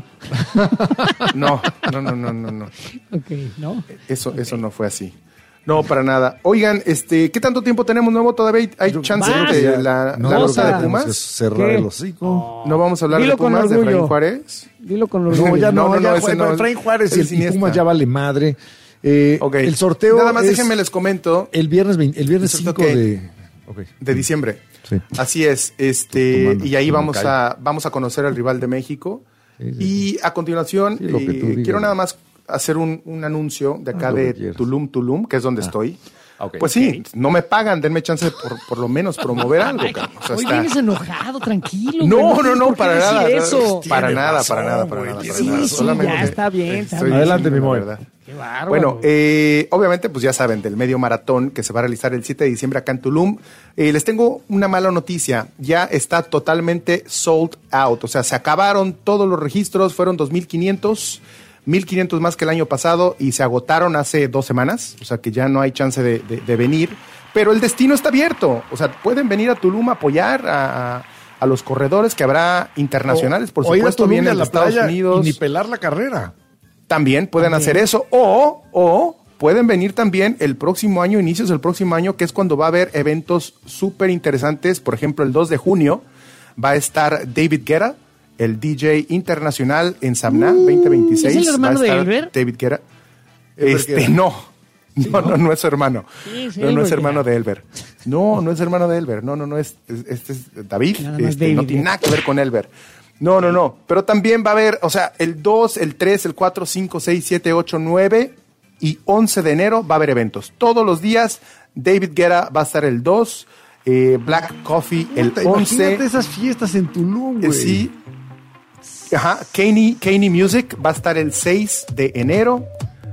No, no, no, no, no, no. Ok, ¿no? Eso, eso no fue así. No, para nada. Oigan, este, ¿qué tanto tiempo tenemos nuevo? ¿Todavía hay hay chance Vas. de la, No, la creo nota que de tenemos que Pumas? cerrar ¿Qué? el hocico. No vamos a hablar Dilo de con Pumas, de orgullo. Efraín Juárez. Dilo con los No, ya no, No, no, ya no, ese fue, no es- Efraín Juárez ese y es el, y Iniesta. Pumas ya vale madre. Eh, Ok. El sorteo Nada más es déjenme les comento. el viernes, veinte el viernes Es cinco cierto que- de... ok. De diciembre. Sí. Así es. Este, Tomando, y ahí tomando vamos a, vamos a conocer al rival de México. Sí, sí, Y a continuación, Sí, lo que tú eh, digas. quiero nada más hacer un, un anuncio de acá Ah, lo de que quieras. Tulum, Tulum, que es donde estoy. ok. Pues sí, no me pagan, denme chance de por, por lo menos promover algo. cabrón. O sea, Hoy está- vienes enojado, tranquilo. No, güey, no, tienes no, por qué para decir nada. Eso. Para Tiene nada, razón, para nada, para güey, nada. tiene para nada. razón. Sí, sí, Solamente ya está bien, está estoy bien. Adelante, diciendo mi la Moy. verdad. Qué bárbaro. Bueno, eh, obviamente, pues ya saben, del medio maratón que se va a realizar el siete de diciembre acá en Tulum. Eh, les tengo una mala noticia. Ya está totalmente sold out. O sea, se acabaron todos los registros. Fueron dos mil quinientos. mil quinientos más que el año pasado y se agotaron hace dos semanas. O sea, que ya no hay chance de, de- de venir. Pero el destino está abierto. O sea, pueden venir a Tulum a apoyar a, a- a los corredores que habrá internacionales. Por O ir a supuesto, Tulum y a vienen de la Estados playa Unidos. y ni pelar la carrera. También pueden También. hacer eso. O, o pueden venir también el próximo año, inicios del próximo año, que es cuando va a haber eventos súper interesantes. Por ejemplo, el dos de junio va a estar David Guetta, el D J internacional en Samná veinte veintiséis. ¿es el hermano va a de estar Elber? David Guetta. Elber Este, Guetta. no. No, no, no es su hermano. Sí, sí, no, no Elber es hermano Guetta. de Elber. No, no es hermano de Elber. No, no, no es. es- Este es David. Nada más Este, David no tiene Guetta. nada que ver con Elber. No, no, no. Pero también va a haber, o sea, el dos, el tres, el cuatro, cinco, seis, siete, ocho, nueve y once de enero va a haber eventos. Todos los días, David Guetta va a estar el dos, eh, Black Coffee el Puta, once. Imagínate esas fiestas en Tulum, Eh, güey. sí. Ajá. Kanye, Kanye Music va a estar el seis de enero.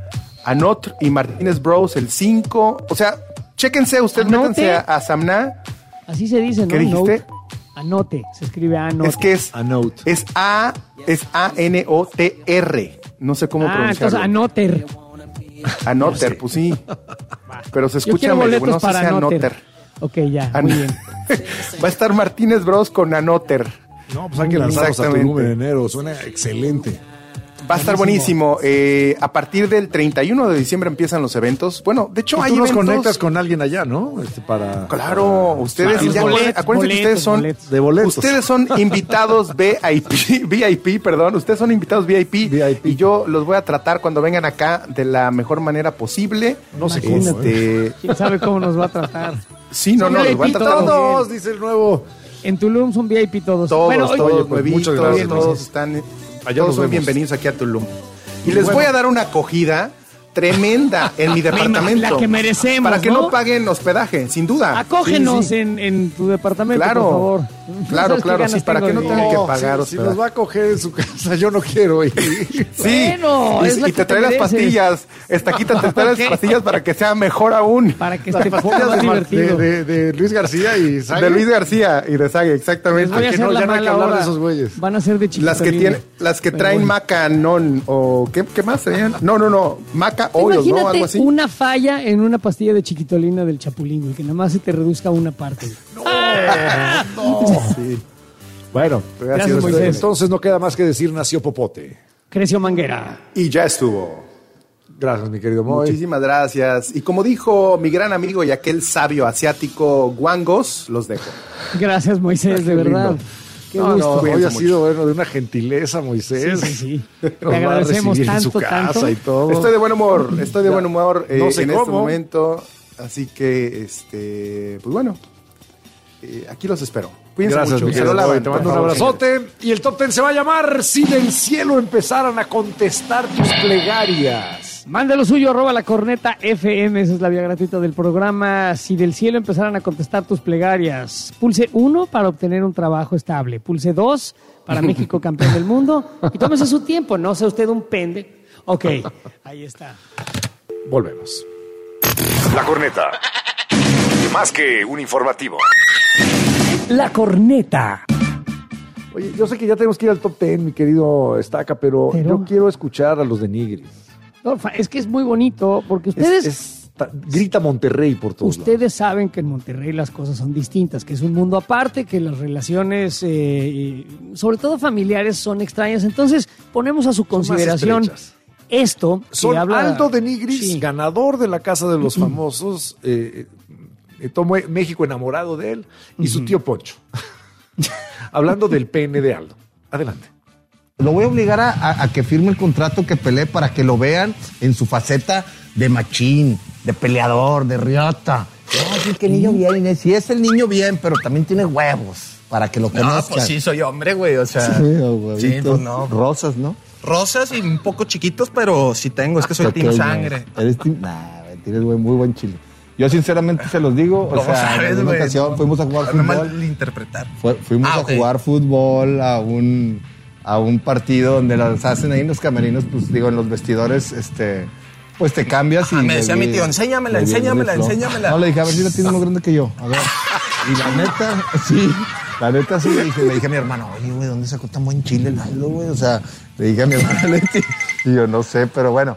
Anot y Martínez Bros el cinco. O sea, chéquense, ustedes Anote. métanse a, a Samná. Así se dice, ¿no? ¿Qué dijiste? Note. Anote, se escribe anote. Es que es A note. Es A, es A N O T R. No sé cómo Ah, entonces pronunciarlo. anoter. Anoter, pues sí. Pero se Yo escucha quiero medio, boletos no sé para si anoter. Anoter. Ok, ya, An- muy bien. Va a estar Martínez Bros con Anoter. No, pues hay que lanzarlos a Tulum en Exactamente. enero. Suena excelente. Va a estar buenísimo. Eh, a partir del treinta y uno de diciembre empiezan los eventos. Bueno, de hecho Y hay tú nos eventos. conectas con alguien allá, ¿no? Este, para, Claro, ustedes Claro, ya boletos, acuérdense, acuérdense que ustedes son boletos. De boletos. ustedes son invitados V I P, V I P, perdón, ustedes son invitados V I P, V I P. y yo los voy a tratar cuando vengan acá de la mejor manera posible. No sé cómo, Este, ¿Quién sabe cómo nos va a tratar? sí, no, Son no, los voy a V I P tratar muy Todos, bien. dice el nuevo. En Tulum son V I P todos. Todos, Bueno, hoy- todos, Oye, pues, nuevitos, muchas gracias, todos Moisés. están, Allá todos nos son vemos. bienvenidos aquí a Tulum. Y Y les bueno. voy a dar una acogida tremenda en mi departamento. La que merecemos, Para que ¿no? no paguen hospedaje, sin duda. Acógenos Sí, sí. En, en tu departamento, Claro. por favor. Claro, ¿Sabes qué claro, ganas sí, para tengo que no de tengan dinero? que pagar Si, si hospedaje. nos va a coger en su casa, yo no quiero ir. Sí, Bueno, y, es la y que te te trae las mereces. pastillas. Estaquita te trae Ok. las pastillas para que sea mejor aún. Para que Las esté poco pastillas más de, Mar- divertido. de, de- de Luis García y Sague. De Luis García y de Sague, Les exactamente. voy a que hacer no, la ya no hay que mala hablar hora. de esos güeyes. Van a ser de Las que Chiquitolina. tienen, las que Pero traen bueno. maca non o ¿qué, qué más traían? No, no, no, maca oils, ¿no? Imagínate Algo así. una falla en una pastilla de Chiquitolina del Chapulín, güey, que nada más se te reduzca una parte. güey. Sí. Bueno, Gracias, Moisés. Entonces no queda más que decir nació Popote. Creció Manguera. Y ya estuvo. Gracias, mi querido Moy. Muchísimas gracias. Y como dijo mi gran amigo y aquel sabio asiático Guangos, los dejo. Gracias, Moisés, de verdad. Qué no, gusto. no, hoy Cuídense ha mucho. sido bueno, de una gentileza, Moisés. Sí, sí, sí. Nos Te va a agradecemos recibir tanto, en su casa tanto. y todo. Estoy de buen humor, estoy de buen humor eh, No sé en cómo. este momento. Así que, este, pues bueno, eh, aquí los espero. Cuídense Gracias, mucho. mi Se lo querido lavan, Moy. Te por mando un favor, abrazote. Y el Top Ten se va a llamar Si del cielo empezaran a contestar tus plegarias. Mande lo suyo, arroba la corneta F M, esa es la vía gratuita del programa. Si del cielo empezaran a contestar tus plegarias, pulse uno para obtener un trabajo estable, pulse dos para México campeón del mundo, y tómese su tiempo, no sea usted un pende. Ok, ahí está. Volvemos. La corneta. Más que un informativo. La corneta. Oye, yo sé que ya tenemos que ir al Top Ten, mi querido Estaca, pero, Pero- yo quiero escuchar a los de Nigris. No, fa- es que es muy bonito porque Es- ustedes... es- ta- grita Monterrey por todos lados. Ustedes saben que en Monterrey las cosas son distintas, que es un mundo aparte, que las relaciones, eh, sobre todo familiares, son extrañas. Entonces, ponemos a su más consideración estrechas. esto. que Son habla- Aldo de Nigris, Sí. ganador de la Casa de los Famosos, eh, eh, tomó México enamorado de él, y su tío Poncho. Hablando del pene de Aldo. Adelante. Lo voy a obligar a, a- a que firme el contrato, que pelee, para que lo vean en su faceta de machín, de peleador, de riata. No, sí, que el niño bien, ¿eh? Sí es el niño bien, pero también tiene huevos, para que lo No, conozcan. pues sí, soy hombre, güey, o sea. Sí, huevitos, sí, pues no. Rosas, ¿no? Rosas y un poco chiquitos, pero sí tengo, es que soy team Pequeño. sangre. Eres team... Nah, tienes buen- muy buen chile. Yo sinceramente se los digo, o ¿Cómo sea, sabes, en una güey? ocasión fuimos a jugar No me fútbol. malinterpretar. Fue- fuimos Ah, a ok. jugar fútbol a un, a un partido donde las hacen ahí en los camerinos, pues digo, en los vestidores, este, pues te cambias y... Ah, me le decía mi vi- tío, enséñamela, le vi el enséñamela, riflo. enséñamela. No, le dije, a ver si la tienes más grande que yo. A ver. Y la neta, sí, la neta sí, le dije, le dije a mi hermano, oye, güey, ¿dónde sacó tan buen chile el Aldo, güey? O sea, le dije a mi hermano Leti, y yo no sé, pero bueno.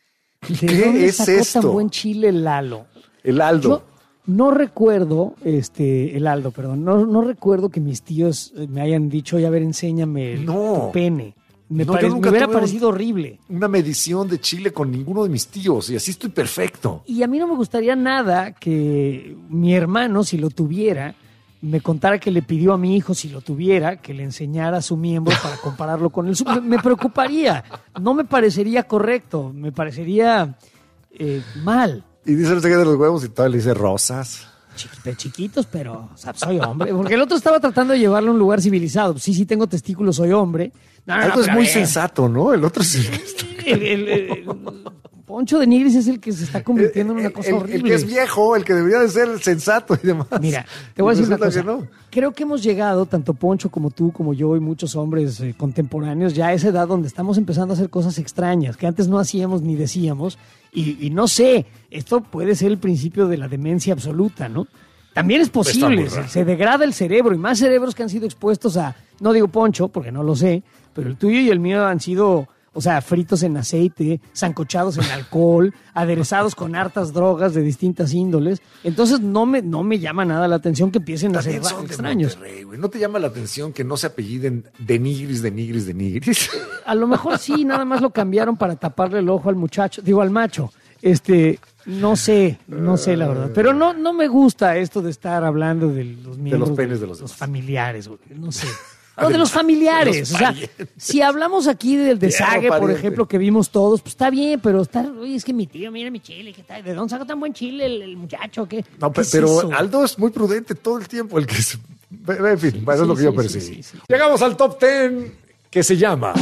¿De ¿Qué dónde es sacó esto? tan buen chile Lalo? El Aldo. Yo no recuerdo, este, el Aldo, perdón, no, no recuerdo que mis tíos eh, me hayan dicho, oye, a ver, enséñame el, tu pene. Me, No, pare- yo nunca me hubiera tuve parecido un- horrible. Una medición de chile con ninguno de mis tíos, y así estoy perfecto. Y a mí no me gustaría nada que mi hermano, si lo tuviera, me contara que le pidió a mi hijo, si lo tuviera, que le enseñara su miembro para compararlo con el suyo. Me, me preocuparía. No me parecería correcto. Me parecería eh, mal. Y dice el secreto de los huevos y todavía le dice rosas. De chiquitos, pero o sea, soy hombre. Porque el otro estaba tratando de llevarlo a un lugar civilizado. Sí, sí tengo testículos, soy hombre. No, no, no, Aldo es pero muy a ver, sensato, ¿no? El otro es el que está- el- el- el- Poncho de Nigris es el que se está convirtiendo en una cosa el, horrible. el que es viejo, el que debería de ser el sensato y demás. Mira, te voy a Y decir una cosa. resulta que no. Creo que hemos llegado, tanto Poncho como tú, como yo y muchos hombres eh, contemporáneos, ya a esa edad donde estamos empezando a hacer cosas extrañas que antes no hacíamos ni decíamos. Y, y no sé, esto puede ser el principio de la demencia absoluta, ¿no? También es Está posible, muy se, raro. se degrada el cerebro y más cerebros que han sido expuestos a, no digo Poncho, porque no lo sé, pero el tuyo y el mío han sido, o sea, fritos en aceite, sancochados en alcohol, aderezados con hartas drogas de distintas índoles. Entonces no me, no me llama nada la atención que empiecen a ser También son de extraños. Monterrey, güey. ¿No te llama la atención que no se apelliden de Nigris, de Nigris, de Nigris? A lo mejor sí, nada más lo cambiaron para taparle el ojo al muchacho, digo al macho. Este, no sé, no sé la verdad. Pero no, no me gusta esto de estar hablando de los miembros penes de los los familiares, güey, no sé. Ah, No, de de los los- familiares. de los o sea, parientes. si hablamos aquí del desague, por pariente. ejemplo, que vimos todos, pues está bien, pero estar, oye, es que mi tío, mira mi chile, ¿qué tal? ¿De dónde saca tan buen chile el, el muchacho? ¿Qué? No, ¿Qué pe- es pero eso? Aldo es muy prudente todo el tiempo, el que es... En fin, bueno, es lo que sí, yo sí, percibí. sí, sí. Llegamos al top ten que se llama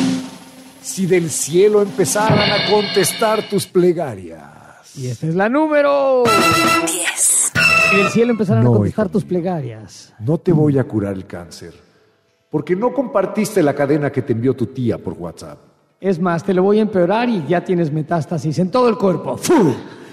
Si del cielo empezaran a contestar tus plegarias. Y esta es la número diez. Si del cielo empezaran No, a contestar tus plegarias. No te voy a curar el cáncer, porque no compartiste la cadena que te envió tu tía por WhatsApp. Es más, te lo voy a empeorar y ya tienes metástasis en todo el cuerpo. ¡Fu!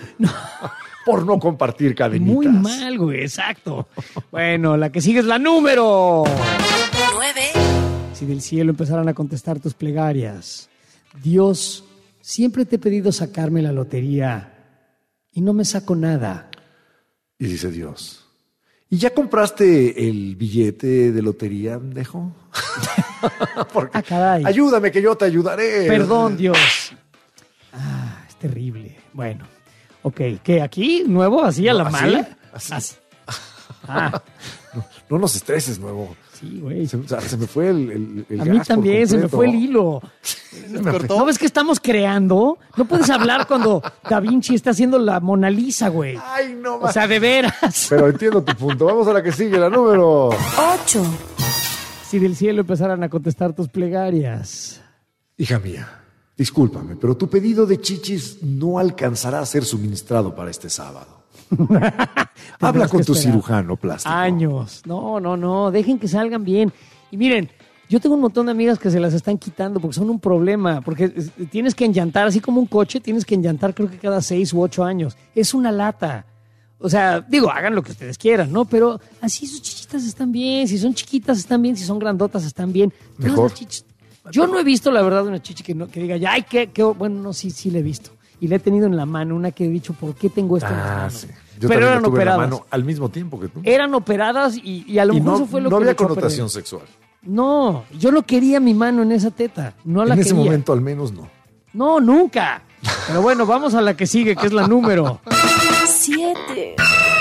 Por no compartir cadenitas. Muy mal, güey, exacto. Bueno, la que sigue es la número nueve. Si del cielo empezaran a contestar tus plegarias. Dios, siempre te he pedido sacarme la lotería y no me saco nada. Y dice Dios, ¿Y ya compraste el billete de lotería, Dejo? Porque, ah, caray. Ayúdame, que yo te ayudaré. Perdón, Dios. Ah, es terrible. Bueno, ok. ¿Qué, aquí? ¿Nuevo? ¿Así a la ¿Así? mala? Así. Así. Ah. No, no nos estreses, Nuevo. Sí, güey. Se, o sea, se me fue el, el, el A mí gas por también, se me completo. fue el hilo. ¿No ves que estamos creando? No puedes hablar cuando Da Vinci está haciendo la Mona Lisa, güey. Ay, no. O sea, de veras. Pero entiendo tu punto. Vamos a la que sigue, la número ocho. Si del cielo empezaran a contestar tus plegarias. Hija mía, discúlpame, pero tu pedido de chichis no alcanzará a ser suministrado para este sábado. Habla con tu esperar. cirujano plástico. Años. No, no, no. Dejen que salgan bien. Y miren, yo tengo un montón de amigas que se las están quitando porque son un problema. Porque tienes que enllantar, así como un coche, tienes que enllantar creo que cada seis u ocho años. Es una lata. O sea, digo, hagan lo que ustedes quieran, ¿no? Pero así sus chichitas están bien. Si son chiquitas están bien. Si son grandotas están bien. Todas Mejor. las chichis- Yo no he visto, la verdad, una chichi que, no, que diga, ya, ay, qué, qué... Bueno, no, sí, sí la he visto. Y la he tenido en la mano, una que he dicho, ¿por qué tengo esto en las Ah, manos? sí. Yo Pero también eran la tuve en la operadas. mano al mismo tiempo que tú. Eran operadas y, y a lo Y mejor no, eso fue lo no que me había echó a connotación perder. sexual. No, yo no quería mi mano en esa teta. No la En ese quería. momento al menos no. No, nunca. Pero bueno, vamos a la que sigue, que es la número. Siete.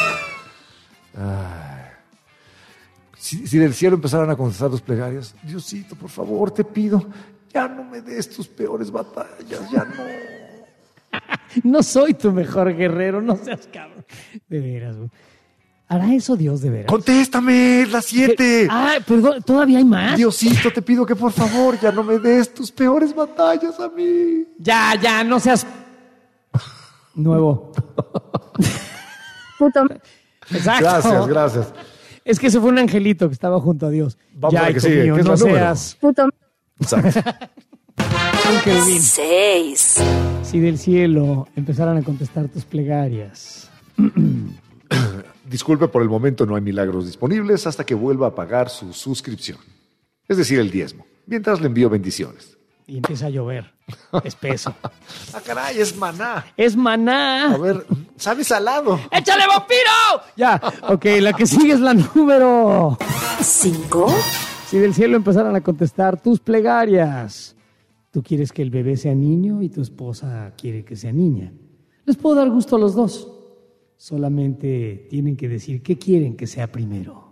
Ay. Si, si del cielo empezaran a contestar tus plegarias, Diosito, por favor, te pido, ya no me des tus peores batallas, ya no. No soy tu mejor guerrero, no seas cabrón. De veras, güey. ¿Hará eso Dios de veras? Contéstame, es las siete. Ah, perdón, ¿todavía hay más? Diosito, te pido que por favor ya no me des tus peores batallas a mí. Ya, ya, no seas... Nuevo. Puto. Exacto. Gracias, gracias. Es que ese fue un angelito que estaba junto a Dios. Vamos ya, a la que hijo sigue, mío, que es no la número. seas... Puto. Exacto. Ángel Vin. Seis. Si del cielo empezaran a contestar tus plegarias. Disculpe, por el momento no hay milagros disponibles hasta que vuelva a pagar su suscripción. Es decir, el diezmo. Mientras le envío bendiciones. Y empieza a llover. Espeso. Ah, caray, es maná. Es maná. A ver, sabe salado. ¡Échale, vampiro! Ya, ok, la que sigue es la número Cinco. Si del cielo empezaran a contestar tus plegarias. Tú quieres que el bebé sea niño y tu esposa quiere que sea niña. Les puedo dar gusto a los dos. Solamente tienen que decir qué quieren que sea primero.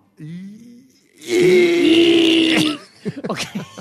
Ok.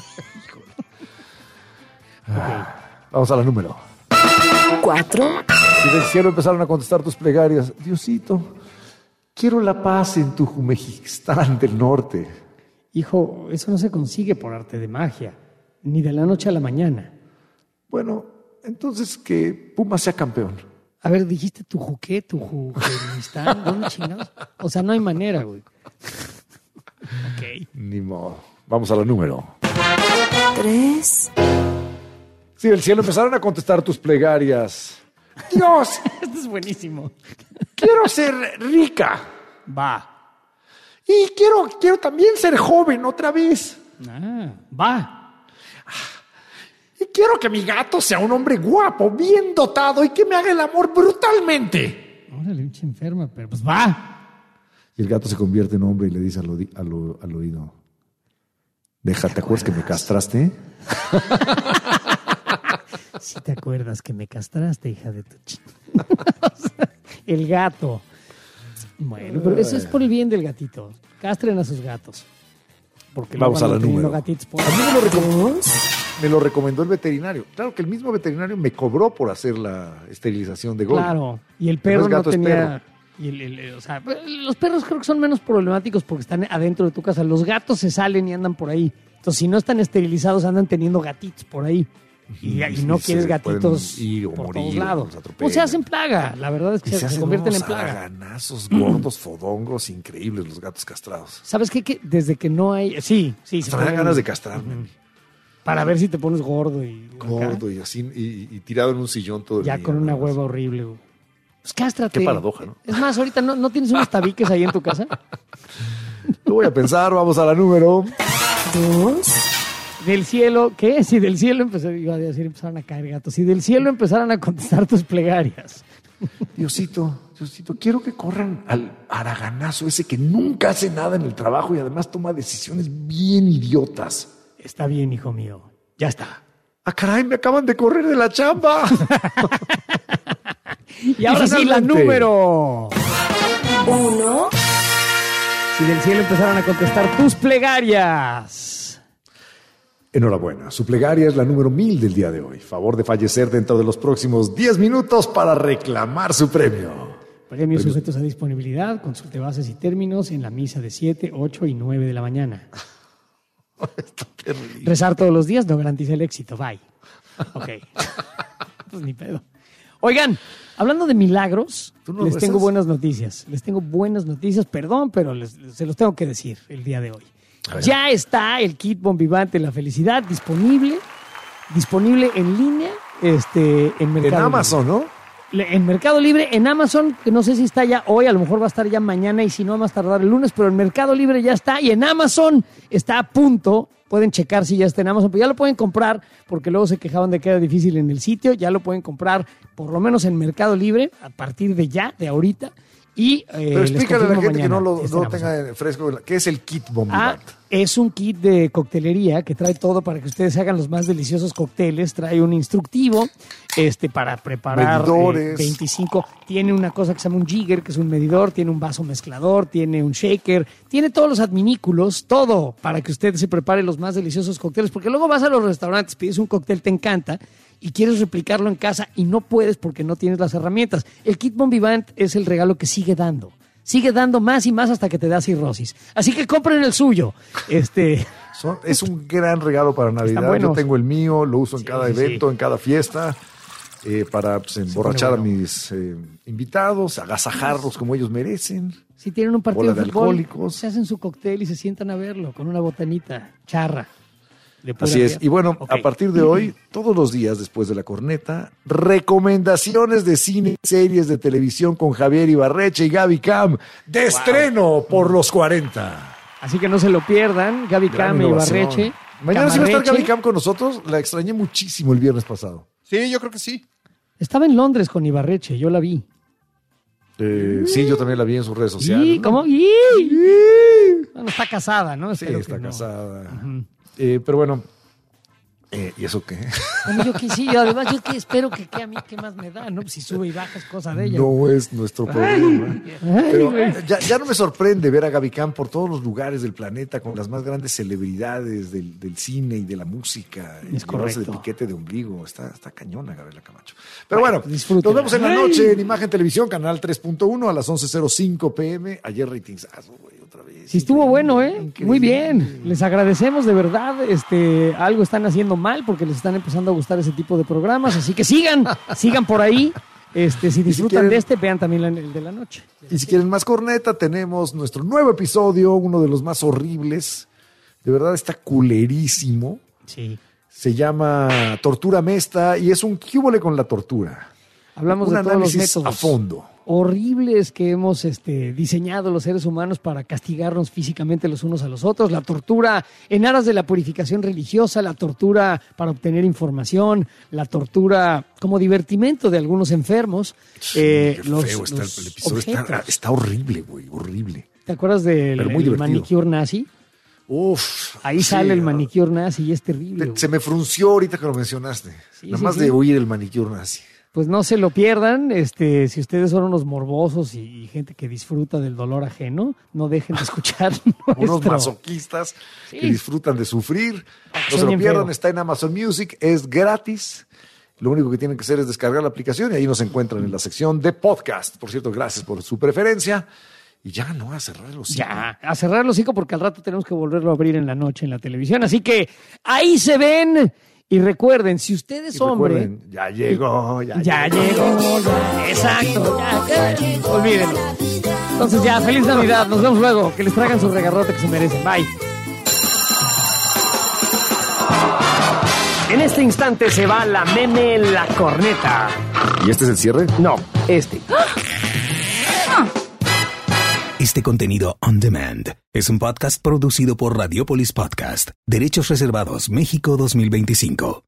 Vamos a la número. Cuatro. Si del cielo empezaron a contestar tus plegarias, Diosito, quiero la paz en tu Jumejistán del norte. Hijo, eso no se consigue por arte de magia, ni de la noche a la mañana. Bueno, entonces que Puma sea campeón. A ver, dijiste tu juqué, tu Jumejistán, ¿dónde chingados? O sea, no hay manera, güey. Ok. Ni modo. Vamos a la número. Tres. Si del cielo empezaron a contestar tus plegarias, Dios, Esto es buenísimo. quiero ser rica. Va. Y quiero, quiero también ser joven otra vez. Ah, va. Y quiero que mi gato sea un hombre guapo, bien dotado y que me haga el amor brutalmente. Órale, pinche enferma, pero pues va. Y el gato se convierte en hombre y le dice al, odi- al o- al oído, Deja, ¿te acuerdas que me castraste? Si te acuerdas que me castraste, hija de tu ch... El gato. Bueno, pero eso es por el bien del gatito. Castren a sus gatos. Porque luego Vamos a la andan teniendo número. gatitos por- A mí me lo, recomendó, me lo recomendó el veterinario. Claro que el mismo veterinario me cobró por hacer la esterilización de Gold. Claro, y el perro No es no, gato, es tenía... perro. Y el- el- o sea, los perros creo que son menos problemáticos porque están adentro de tu casa. Los gatos se salen y andan por ahí. Entonces, si no están esterilizados, andan teniendo gatitos por ahí. Y, y Sí, no sí, quieres se gatitos pueden ir o por morir, todos o lados. los O atropellan. se hacen plaga. La verdad es que Y se, se, hacen convierten en unos plaga. ganazos gordos, fodongos, increíbles los gatos castrados. ¿Sabes qué? Que desde que no hay... Sí, sí. se Hasta me dan ponen- ganas de castrarme. a mí. Para ver si te pones gordo y... acá. Gordo y así, y, y tirado en un sillón todo el Ya día, con una nada más. hueva horrible, güey. Pues cástrate. Qué paradoja, ¿no? Es más, ahorita no, ¿no tienes unos tabiques ahí en tu casa. Lo voy a pensar, vamos a la número. Dos. Del cielo, ¿qué? Si del cielo empezó, iba a decir, empezaron a caer gatos. Si del cielo empezaran a contestar tus plegarias. Diosito, Diosito, quiero que corran al haraganazo ese que nunca hace nada en el trabajo y además toma decisiones bien idiotas. Está bien, hijo mío. Ya está. Ah, caray, me acaban de correr de la chamba. Y ahora sí, la número uno. Si del cielo empezaron a contestar tus plegarias. Enhorabuena, su plegaria es la número mil del día de hoy. Favor de fallecer dentro de los próximos diez minutos para reclamar su premio. Premios sujetos a disponibilidad, consulte bases y términos en la misa de siete, ocho y nueve de la mañana. Está terrible. Rezar todos los días no garantiza el éxito. Bye. Ok. Pues ni pedo. Oigan, hablando de milagros, no les rezas? tengo buenas noticias. Les tengo buenas noticias, perdón, pero les, se los tengo que decir el día de hoy. Ya está el kit Bombivante La Felicidad disponible, disponible en línea, este, en Mercado En Amazon, Libre. ¿no? Le- En Mercado Libre, en Amazon, que no sé si está ya hoy, a lo mejor va a estar ya mañana y si no, a más tardar el lunes, pero en Mercado Libre ya está y en Amazon está a punto. Pueden checar si ya está en Amazon, pero ya lo pueden comprar porque luego se quejaban de que era difícil en el sitio. Ya lo pueden comprar por lo menos en Mercado Libre a partir de ya, de ahorita. Y, eh, Pero les explícale a la confirmo gente que mañana no lo, si está no en lo Amazon. tenga fresco. ¿Qué es el kit Ah, Bombivant? es un kit de coctelería que trae todo para que ustedes hagan los más deliciosos cócteles. Trae un instructivo este, para preparar Medidores. eh, veinticinco. Tiene una cosa que se llama un jigger, que es un medidor. Tiene un vaso mezclador, tiene un shaker. Tiene todos los adminículos, todo para que usted se prepare los más deliciosos cócteles. Porque luego vas a los restaurantes, pides un cóctel, te encanta, y quieres replicarlo en casa y no puedes porque no tienes las herramientas. El kit Bombivant es el regalo que sigue dando. Sigue dando más y más hasta que te da cirrosis. Así que compren el suyo. Este, Son- es un gran regalo para Navidad. Yo buenos. tengo el mío, lo uso en cada sí, evento, sí. en cada fiesta, eh, para pues, emborrachar bueno. a mis eh, invitados, agasajarlos como ellos merecen. si tienen un partido Bola de de fútbol, alcohólicos. se hacen su cóctel y se sientan a verlo con una botanita charra. de pura Así es. riata. Y bueno, Ok. a partir de hoy, todos los días después de la corneta, recomendaciones de cine y series de televisión con Javier Ibarreche y Gaby Cam, de estreno por los cuarenta. Así que no se lo pierdan. Gaby Gran Cam y innovación. Ibarreche. Mañana sí va a estar Camarreche. Gaby Cam con nosotros. La extrañé muchísimo el viernes pasado. Sí, yo creo que sí. Estaba en Londres con Ibarreche, yo la vi. Eh, sí, yo también la vi en sus redes sociales. ¿Y ¿no? cómo? ¿Y? Bueno, está casada, ¿no? Sí, Espero que está no. casada. Eh, pero bueno, eh, ¿y eso qué? Bueno, yo que sí, yo además yo que espero que, que a mí qué más me da, ¿no? Si sube y baja es cosa de ella. No es nuestro problema. Ay, Pero güey. ya, ya no me sorprende ver a Gaby Cam por todos los lugares del planeta con las más grandes celebridades del, del cine y de la música. Y Es llevarse de correcto. piquete de ombligo. Está, está cañona Gabriela Camacho. Pero bueno, disfrútenla. nos vemos en la Ay. noche en Imagen Televisión, canal tres punto uno a las once cero cinco pm. Ayer ratingsazo, güey, otra vez. Sí, estuvo bueno, ¿eh? Muy bien. Les agradecemos de verdad. Este, algo están haciendo mal porque les están empezando a gustar ese tipo de programas. Así que sigan, sigan por ahí. Este, si disfrutan quieren- de este, vean también la- el de la noche. Y si quieren más corneta, tenemos nuestro nuevo episodio, uno de los más horribles. De verdad está culerísimo. Sí. Se llama Tortura Mesta y es un cúbole con la tortura. Hablamos un de todos los análisis métodos a fondo. horribles que hemos este, diseñado los seres humanos para castigarnos físicamente los unos a los otros, la tortura en aras de la purificación religiosa, la tortura para obtener información, la tortura como divertimento de algunos enfermos. eh, Qué los- feo está los el episodio. Está, objetos. está horrible, güey, horrible. ¿Te acuerdas del Pero muy el divertido. manicure nazi? Uf. Ahí sí, sale el ah, manicure nazi y es terrible. te- güey. Se me frunció ahorita que lo mencionaste. Nada sí, más sí. de oír el manicure nazi. Pues no se lo pierdan, este, si ustedes son unos morbosos y, y gente que disfruta del dolor ajeno, no dejen de escuchar Unos nuestro- masoquistas Sí. que disfrutan de sufrir. No se lo Sueñen pierdan, feo. está en Amazon Music, es gratis. Lo único que tienen que hacer es descargar la aplicación y ahí nos encuentran en la sección de podcast. Por cierto, gracias por su preferencia. Y ya, no, a cerrar los Ya, a cerrar los hocico porque al rato tenemos que volverlo a abrir en la noche en la televisión. Así que ahí se ven. Y recuerden, si usted es Y hombre. recuerden, ya llegó, ya, Ya llegó, ya, exacto. Ya, ya, olvídenlo. Entonces ya, feliz Navidad. Nos vemos luego. Que les traigan su regarrote que se merecen. Bye. En este instante se va la meme La Corneta. ¿Y este es el cierre? No, este. Este contenido on demand es un podcast producido por Radiopolis Podcast, Derechos Reservados México dos mil veinticinco.